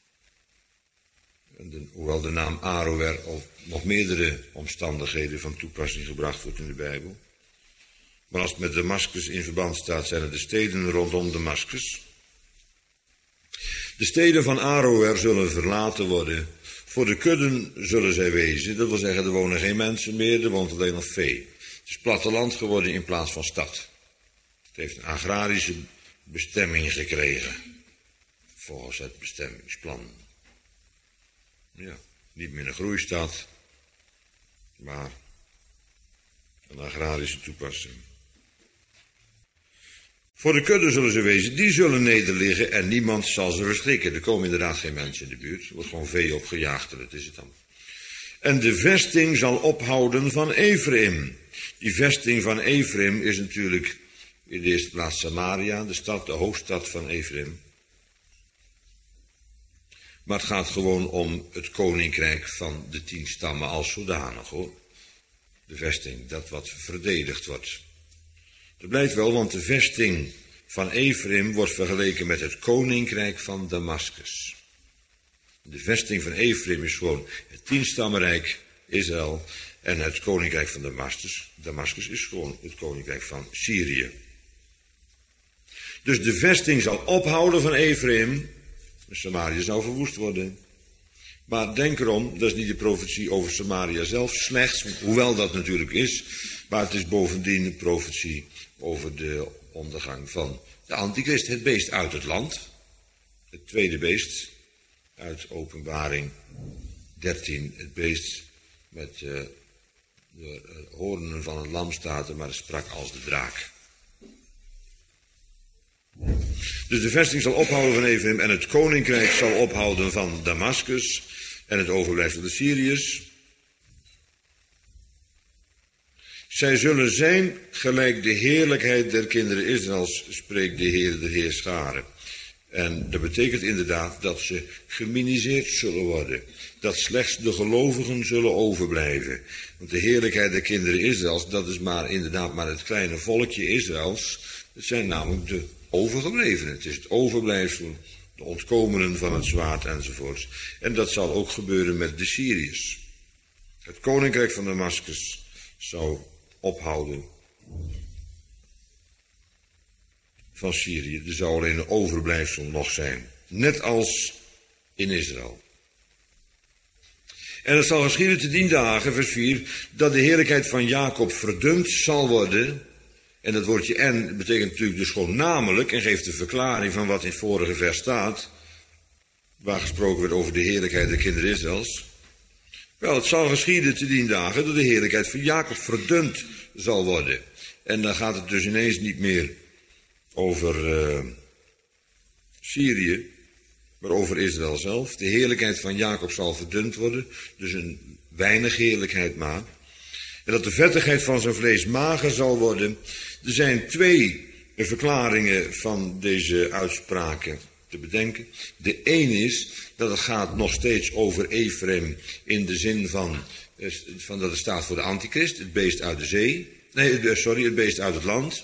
En de, hoewel de naam Aroer op nog meerdere omstandigheden van toepassing gebracht wordt in de Bijbel. Maar als het met Damascus in verband staat, zijn het de steden rondom Damascus. De steden van Aroer zullen verlaten worden. Voor de kudden zullen zij wezen. Dat wil zeggen, er wonen geen mensen meer, er woont alleen nog vee. Het is platteland geworden in plaats van stad. Het heeft een agrarische bestemming gekregen. Volgens het bestemmingsplan. Ja, niet meer een groeistad, maar een agrarische toepassing. Voor de kudde zullen ze wezen, die zullen nederliggen en niemand zal ze verstrikken. Er komen inderdaad geen mensen in de buurt, er wordt gewoon vee opgejaagd en dat is het dan. En de vesting zal ophouden van Ephraim. Die vesting van Ephraim is natuurlijk in de eerste plaats Samaria, de stad, de hoofdstad van Ephraim. Maar het gaat gewoon om het koninkrijk van de tien stammen als zodanig, hoor. De vesting, dat wat verdedigd wordt. Dat blijkt wel, want de vesting van Ephraim wordt vergeleken met het koninkrijk van Damascus. De vesting van Ephraim is gewoon het tienstammenrijk Israël en het koninkrijk van Damascus. Damascus is gewoon het koninkrijk van Syrië. Dus de vesting zal ophouden van Ephraim. Samaria zou verwoest worden. Maar denk erom, dat is niet de profetie over Samaria zelf slechts, hoewel dat natuurlijk is. Maar het is bovendien een profetie over de ondergang van de antichrist, het beest uit het land. Het tweede beest uit Openbaring dertien, het beest met uh, de uh, hoornen van een lam staat er, maar het sprak als de draak. Dus de vesting zal ophouden van Ephraim en het koninkrijk zal ophouden van Damascus en het overblijfsel de Syriërs. Zij zullen zijn gelijk de heerlijkheid der kinderen Israëls, spreekt de Heer de Heerscharen. En dat betekent inderdaad dat ze geminiseerd zullen worden. Dat slechts de gelovigen zullen overblijven. Want de heerlijkheid der kinderen Israëls, dat is maar inderdaad maar het kleine volkje Israëls. Het zijn namelijk de overgeblevenen. Het is het overblijfsel, de ontkomenen van het zwaard enzovoorts. En dat zal ook gebeuren met de Syriërs. Het koninkrijk van Damascus zou ophouden van Syrië. Er zou alleen een overblijfsel nog zijn. Net als in Israël. En het zal geschieden te dien dagen, vers vier, dat de heerlijkheid van Jacob verdund zal worden. En dat woordje en betekent natuurlijk dus gewoon namelijk en geeft de verklaring van wat in het vorige vers staat, waar gesproken werd over de heerlijkheid der kinderen Israëls. Wel, het zal geschieden te dien dagen dat de heerlijkheid van Jacob verdund zal worden. En dan gaat het dus ineens niet meer over uh, Syrië, maar over Israël zelf. De heerlijkheid van Jacob zal verdund worden, dus een weinig heerlijkheid maar. En dat de vettigheid van zijn vlees mager zal worden. Er zijn twee verklaringen van deze uitspraken te bedenken. De een is dat het gaat nog steeds over Ephraim in de zin van, van dat het staat voor de antichrist, het beest uit de zee. Nee, sorry, het beest uit het land.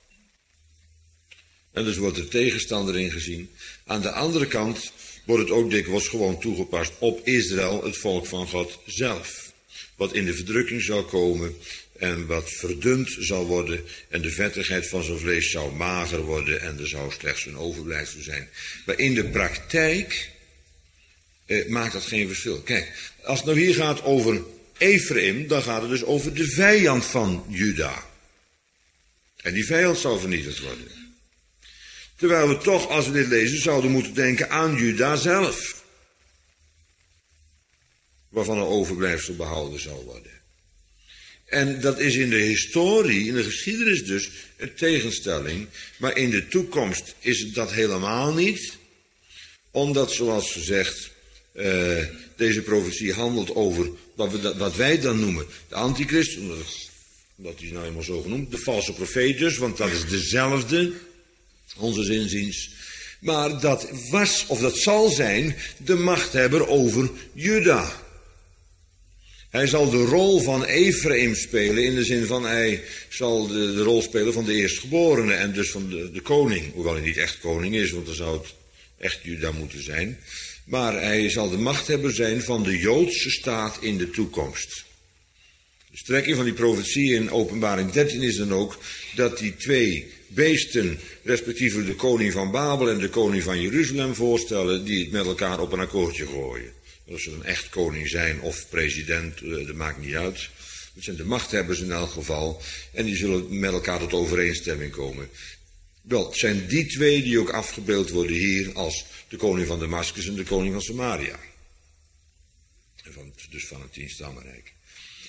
En dus wordt er tegenstander in gezien. Aan de andere kant wordt het ook dikwijls gewoon toegepast op Israël, het volk van God zelf. Wat in de verdrukking zal komen en wat verdund zal worden en de vettigheid van zijn vlees zou mager worden en er zou slechts een overblijfsel zijn. Maar in de praktijk eh, maakt dat geen verschil. Kijk, als het nou hier gaat over Ephraim, dan gaat het dus over de vijand van Juda. En die vijand zal vernietigd worden. Terwijl we toch, als we dit lezen, zouden moeten denken aan Juda zelf. Waarvan een overblijfsel behouden zal worden. En dat is in de historie, in de geschiedenis dus, een tegenstelling. Maar in de toekomst is het dat helemaal niet. Omdat, zoals gezegd, uh, deze profetie handelt over wat, we, wat wij dan noemen de antichrist. Omdat die is nou helemaal zo genoemd. De valse profeet dus, want dat is dezelfde, onze zinziens. Maar dat was, of dat zal zijn, de machthebber over Juda. Hij zal de rol van Ephraim spelen, in de zin van hij zal de, de rol spelen van de eerstgeborene en dus van de, de koning. Hoewel hij niet echt koning is, want dan zou het echt Juda moeten zijn. Maar hij zal de machthebber zijn van de Joodse staat in de toekomst. De strekking van die profetie in Openbaring dertien is dan ook dat die twee beesten, respectievelijk de koning van Babel en de koning van Jeruzalem voorstellen, die het met elkaar op een akkoordje gooien. Of ze een echt koning zijn of president, dat maakt niet uit. Het zijn de machthebbers in elk geval. En die zullen met elkaar tot overeenstemming komen. Wel, het zijn die twee die ook afgebeeld worden hier als de koning van Damascus en de koning van Samaria. En van, dus van het tienstammenrijk.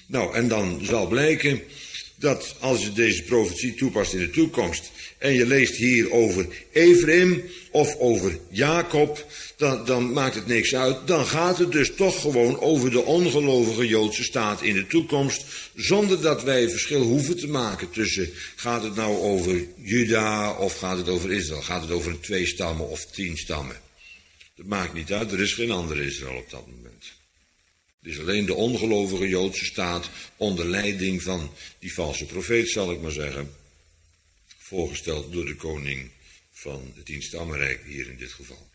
Nou, en dan zal blijken dat als je deze profetie toepast in de toekomst en je leest hier over Ephraim of over Jacob, dan, dan maakt het niks uit. Dan gaat het dus toch gewoon over de ongelovige Joodse staat in de toekomst, zonder dat wij verschil hoeven te maken tussen, gaat het nou over Juda of gaat het over Israël? Gaat het over een twee stammen of tien stammen? Dat maakt niet uit, er is geen andere Israël op dat moment. Het is alleen de ongelovige Joodse staat onder leiding van die valse profeet, zal ik maar zeggen, voorgesteld door de koning van het tienstammenrijk hier in dit geval.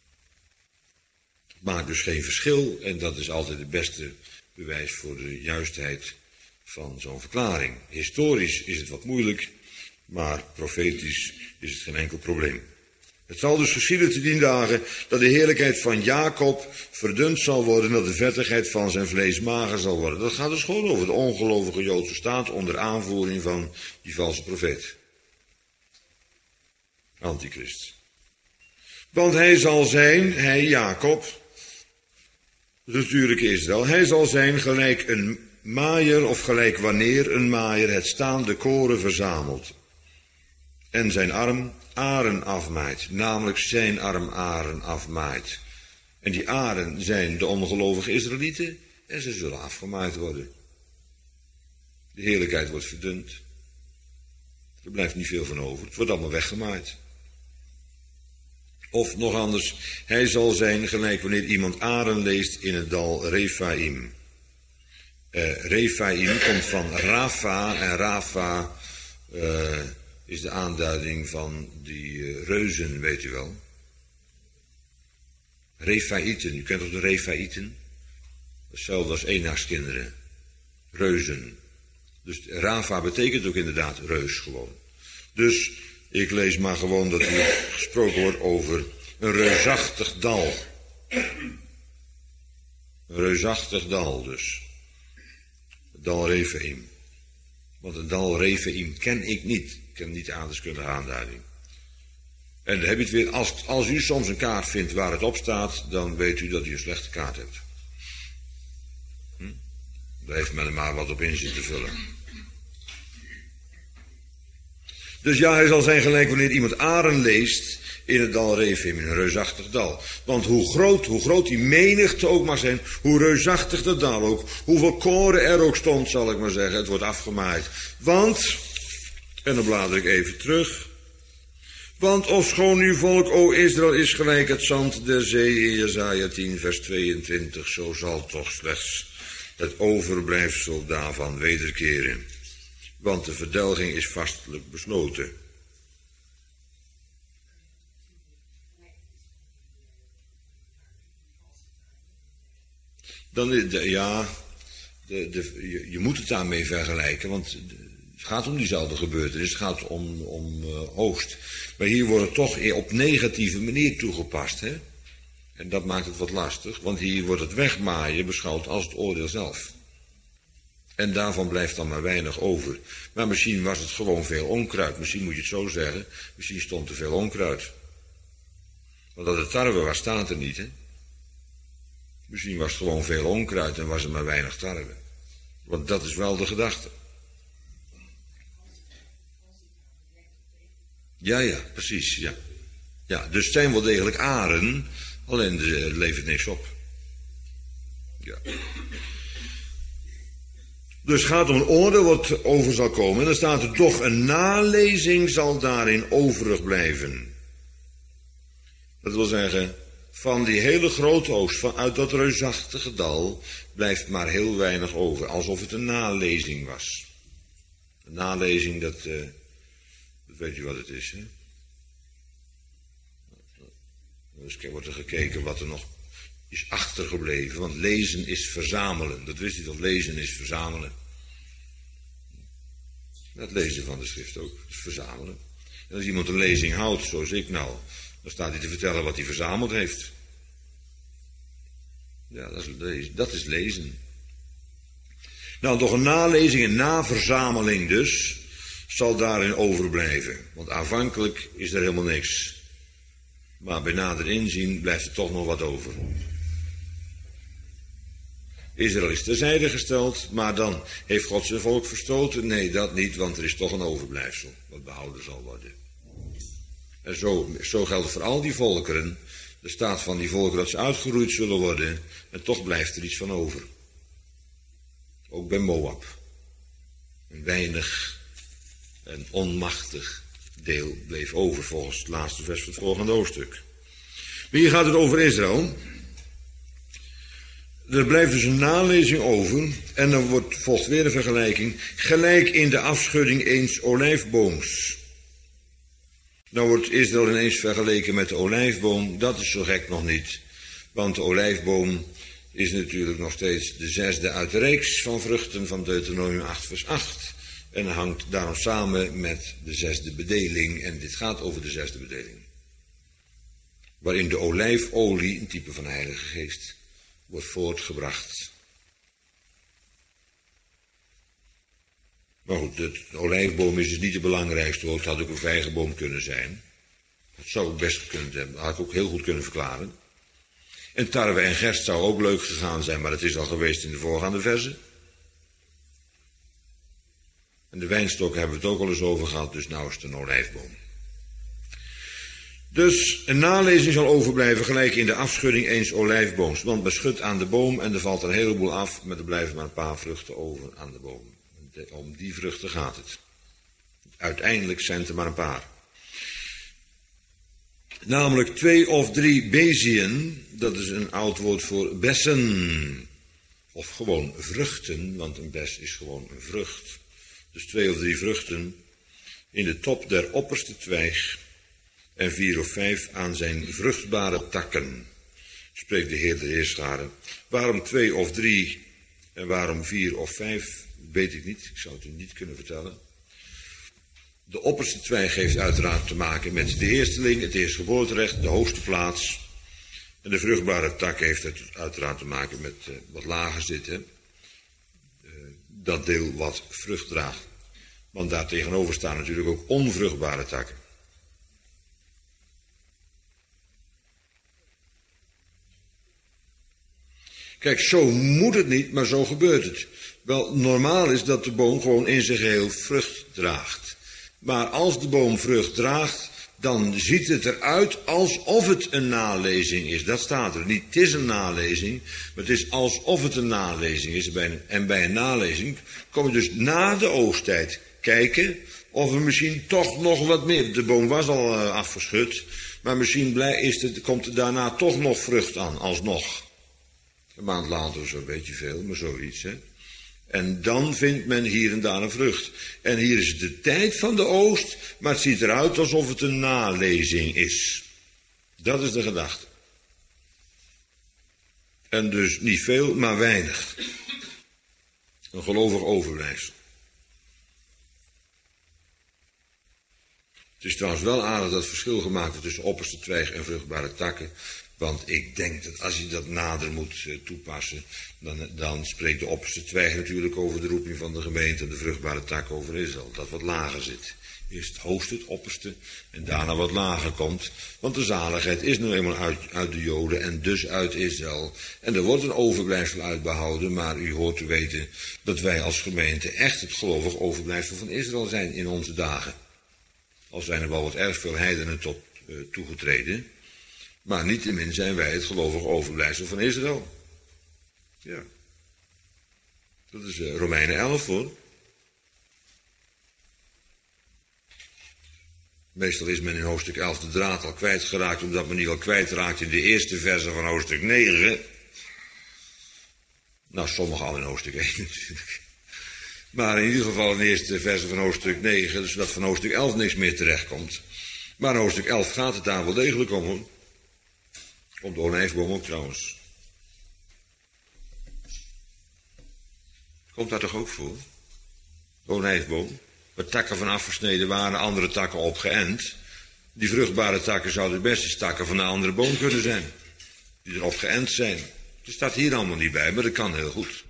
Het maakt dus geen verschil en dat is altijd het beste bewijs voor de juistheid van zo'n verklaring. Historisch is het wat moeilijk, maar profetisch is het geen enkel probleem. Het zal dus geschieden te dien dagen dat de heerlijkheid van Jacob verdund zal worden en dat de vettigheid van zijn vlees mager zal worden. Dat gaat dus gewoon over de ongelovige Joodse staat onder aanvoering van die valse profeet. Antichrist. Want hij zal zijn, hij Jacob, het natuurlijke Israël, hij zal zijn gelijk een maaier of gelijk wanneer een maaier het staande koren verzamelt en zijn arm aren afmaait, namelijk zijn arm aren afmaait. En die aren zijn de ongelovige Israëlieten en ze zullen afgemaaid worden. De heerlijkheid wordt verdund. Er blijft niet veel van over, het wordt allemaal weggemaaid. Of nog anders, hij zal zijn gelijk wanneer iemand aren leest in het dal Rephaim. Uh, Rephaim komt van Rafa en Rafa uh, is de aanduiding van die uh, reuzen, weet u wel. Rephaïten, u kent toch de Rephaïten? Hetzelfde als eennachtskinderen. Reuzen. Dus Rafa betekent ook inderdaad reus gewoon. Dus ik lees maar gewoon dat hier gesproken wordt over een reusachtig dal. Een reusachtig dal dus. Het dal Rephaim. Want het dal Rephaim ken ik niet. Ik ken niet de aardeskundige aanduiding. En dan heb je het weer, als, als u soms een kaart vindt waar het op staat, dan weet u dat u een slechte kaart hebt. Hm? Daar heeft men er maar wat op in zitten vullen. Dus ja, hij zal zijn gelijk wanneer iemand aren leest in het dal Rephaim, in een reusachtig dal. Want hoe groot, hoe groot die menigte ook maar zijn, hoe reusachtig dat dal ook, hoeveel koren er ook stond, zal ik maar zeggen, het wordt afgemaaid. Want, en dan blader ik even terug, want ofschoon uw volk, o Israël, is gelijk het zand der zee in Jesaja tien, vers tweeëntwintig, zo zal toch slechts het overblijfsel daarvan wederkeren. Want de verdelging is vastelijk besloten. Dan, de, ja, de, de, je, je moet het daarmee vergelijken, want het gaat om diezelfde gebeurtenis, het gaat om, om uh, oogst. Maar hier wordt het toch op negatieve manier toegepast, hè? En dat maakt het wat lastig, want hier wordt het wegmaaien beschouwd als het oordeel zelf. En daarvan blijft dan maar weinig over. Maar misschien was het gewoon veel onkruid. Misschien moet je het zo zeggen. Misschien stond er veel onkruid. Want dat het tarwe was, staat er niet, hè. Misschien was het gewoon veel onkruid en was er maar weinig tarwe. Want dat is wel de gedachte. Ja, ja, precies, ja. Ja, dus het zijn wel degelijk aren, alleen het levert niks op. Ja. Dus gaat om een oordeel wat over zal komen. En dan staat er toch een nalezing zal daarin overig blijven. Dat wil zeggen, van die hele grote oogst, vanuit dat reusachtige dal, blijft maar heel weinig over. Alsof het een nalezing was. Een nalezing, dat, uh, dat weet u wat het is, hè? Dus wordt er gekeken wat er nog is achtergebleven. Want lezen is verzamelen. Dat wist u toch, lezen is verzamelen. Dat lezen van de schrift ook, is verzamelen. En als iemand een lezing houdt, zoals ik nou, dan staat hij te vertellen wat hij verzameld heeft. Ja, dat is lezen. Dat is lezen. Nou, toch een nalezing, een naverzameling dus, zal daarin overblijven. Want aanvankelijk is er helemaal niks. Maar bij nader inzien blijft er toch nog wat over. Israël is terzijde gesteld, maar dan heeft God zijn volk verstoten. Nee, dat niet, want er is toch een overblijfsel wat behouden zal worden. En zo, zo geldt het voor al die volkeren. Er staat van die volkeren dat ze uitgeroeid zullen worden en toch blijft er iets van over. Ook bij Moab. Een weinig en onmachtig deel bleef over volgens het laatste vers van het volgende hoofdstuk. Maar hier gaat het over Israël. Er blijft dus een nalezing over en dan wordt, volgt weer een vergelijking. Gelijk in de afschudding eens olijfbooms. Nou wordt Israël ineens vergeleken met de olijfboom. Dat is zo gek nog niet. Want de olijfboom is natuurlijk nog steeds de zesde uit de reeks van vruchten van Deuteronomium acht vers acht. En hangt daarom samen met de zesde bedeling. En dit gaat over de zesde bedeling. Waarin de olijfolie, een type van de Heilige Geest, wordt voortgebracht. Maar goed, de, de olijfboom is dus niet de belangrijkste. Het had ook een vijgenboom kunnen zijn. Dat zou ik best kunnen hebben. Dat had ik ook heel goed kunnen verklaren. En tarwe en gerst zou ook leuk gegaan zijn, maar dat is al geweest in de voorgaande verzen. En de wijnstok hebben we het ook al eens over gehad, dus nou is het een olijfboom. Dus een nalezing zal overblijven gelijk in de afschudding eens olijfbooms. Want beschut aan de boom en er valt er een heleboel af, maar er blijven maar een paar vruchten over aan de boom. Om die vruchten gaat het. Uiteindelijk zijn het er maar een paar. Namelijk twee of drie bezien, dat is een oud woord voor bessen. Of gewoon vruchten, want een bes is gewoon een vrucht. Dus twee of drie vruchten in de top der opperste twijg en vier of vijf aan zijn vruchtbare takken. Spreekt de Heer der Heerscharen. Waarom twee of drie en waarom vier of vijf, weet ik niet. Ik zou het u niet kunnen vertellen. De opperste twijg heeft uiteraard te maken met de eersteling, het eerstgeboorterecht, de hoogste plaats. En de vruchtbare tak heeft het uiteraard te maken met uh, wat lager zitten. Uh, dat deel wat vrucht draagt. Want daar tegenover staan natuurlijk ook onvruchtbare takken. Kijk, zo moet het niet, maar zo gebeurt het. Wel, normaal is dat de boom gewoon in zijn geheel vrucht draagt. Maar als de boom vrucht draagt, dan ziet het eruit alsof het een nalezing is. Dat staat er niet. Het is een nalezing, maar het is alsof het een nalezing is. En bij een nalezing kom je dus na de oogsttijd kijken of er misschien toch nog wat meer. De boom was al uh, afgeschud, maar misschien blij is het, komt er daarna toch nog vrucht aan, alsnog. Een maand later of zo, weet je veel, maar zoiets, hè. En dan vindt men hier en daar een vrucht. En hier is het de tijd van de oogst, maar het ziet eruit alsof het een nalezing is. Dat is de gedachte. En dus niet veel, maar weinig. Een gelovig overblijfsel. Het is trouwens wel aardig dat verschil gemaakt wordt tussen opperste twijg en vruchtbare takken. Want ik denk dat als je dat nader moet uh, toepassen, dan, dan spreekt de opperste twijg natuurlijk over de roeping van de gemeente en de vruchtbare tak over Israël. Dat wat lager zit. Eerst het hoogste, het opperste, en daarna wat lager komt. Want de zaligheid is nu eenmaal uit, uit de Joden en dus uit Israël. En er wordt een overblijfsel uitbehouden, maar u hoort te weten dat wij als gemeente echt het gelovig overblijfsel van Israël zijn in onze dagen. Al zijn er wel wat erg veel heidenen tot uh, toegetreden. Maar niettemin zijn wij het gelovig overblijfsel van Israël. Ja. Dat is uh, Romeinen elf, hoor. Meestal is men in hoofdstuk elf de draad al kwijtgeraakt, omdat men die al kwijtraakt in de eerste verse van hoofdstuk negen. Nou, sommigen al in hoofdstuk één natuurlijk. Maar in ieder geval in de eerste verse van hoofdstuk negen, zodat van hoofdstuk elf niks meer terechtkomt. Maar in hoofdstuk elf gaat het daar wel degelijk om, hoor. Om de olijfboom ook trouwens. Komt daar toch ook voor? De olijfboom. Waar takken van afgesneden waren, andere takken opgeënt. Die vruchtbare takken zouden best eens takken van een andere boom kunnen zijn. Die erop geënt zijn. Dat staat hier allemaal niet bij, maar dat kan heel goed.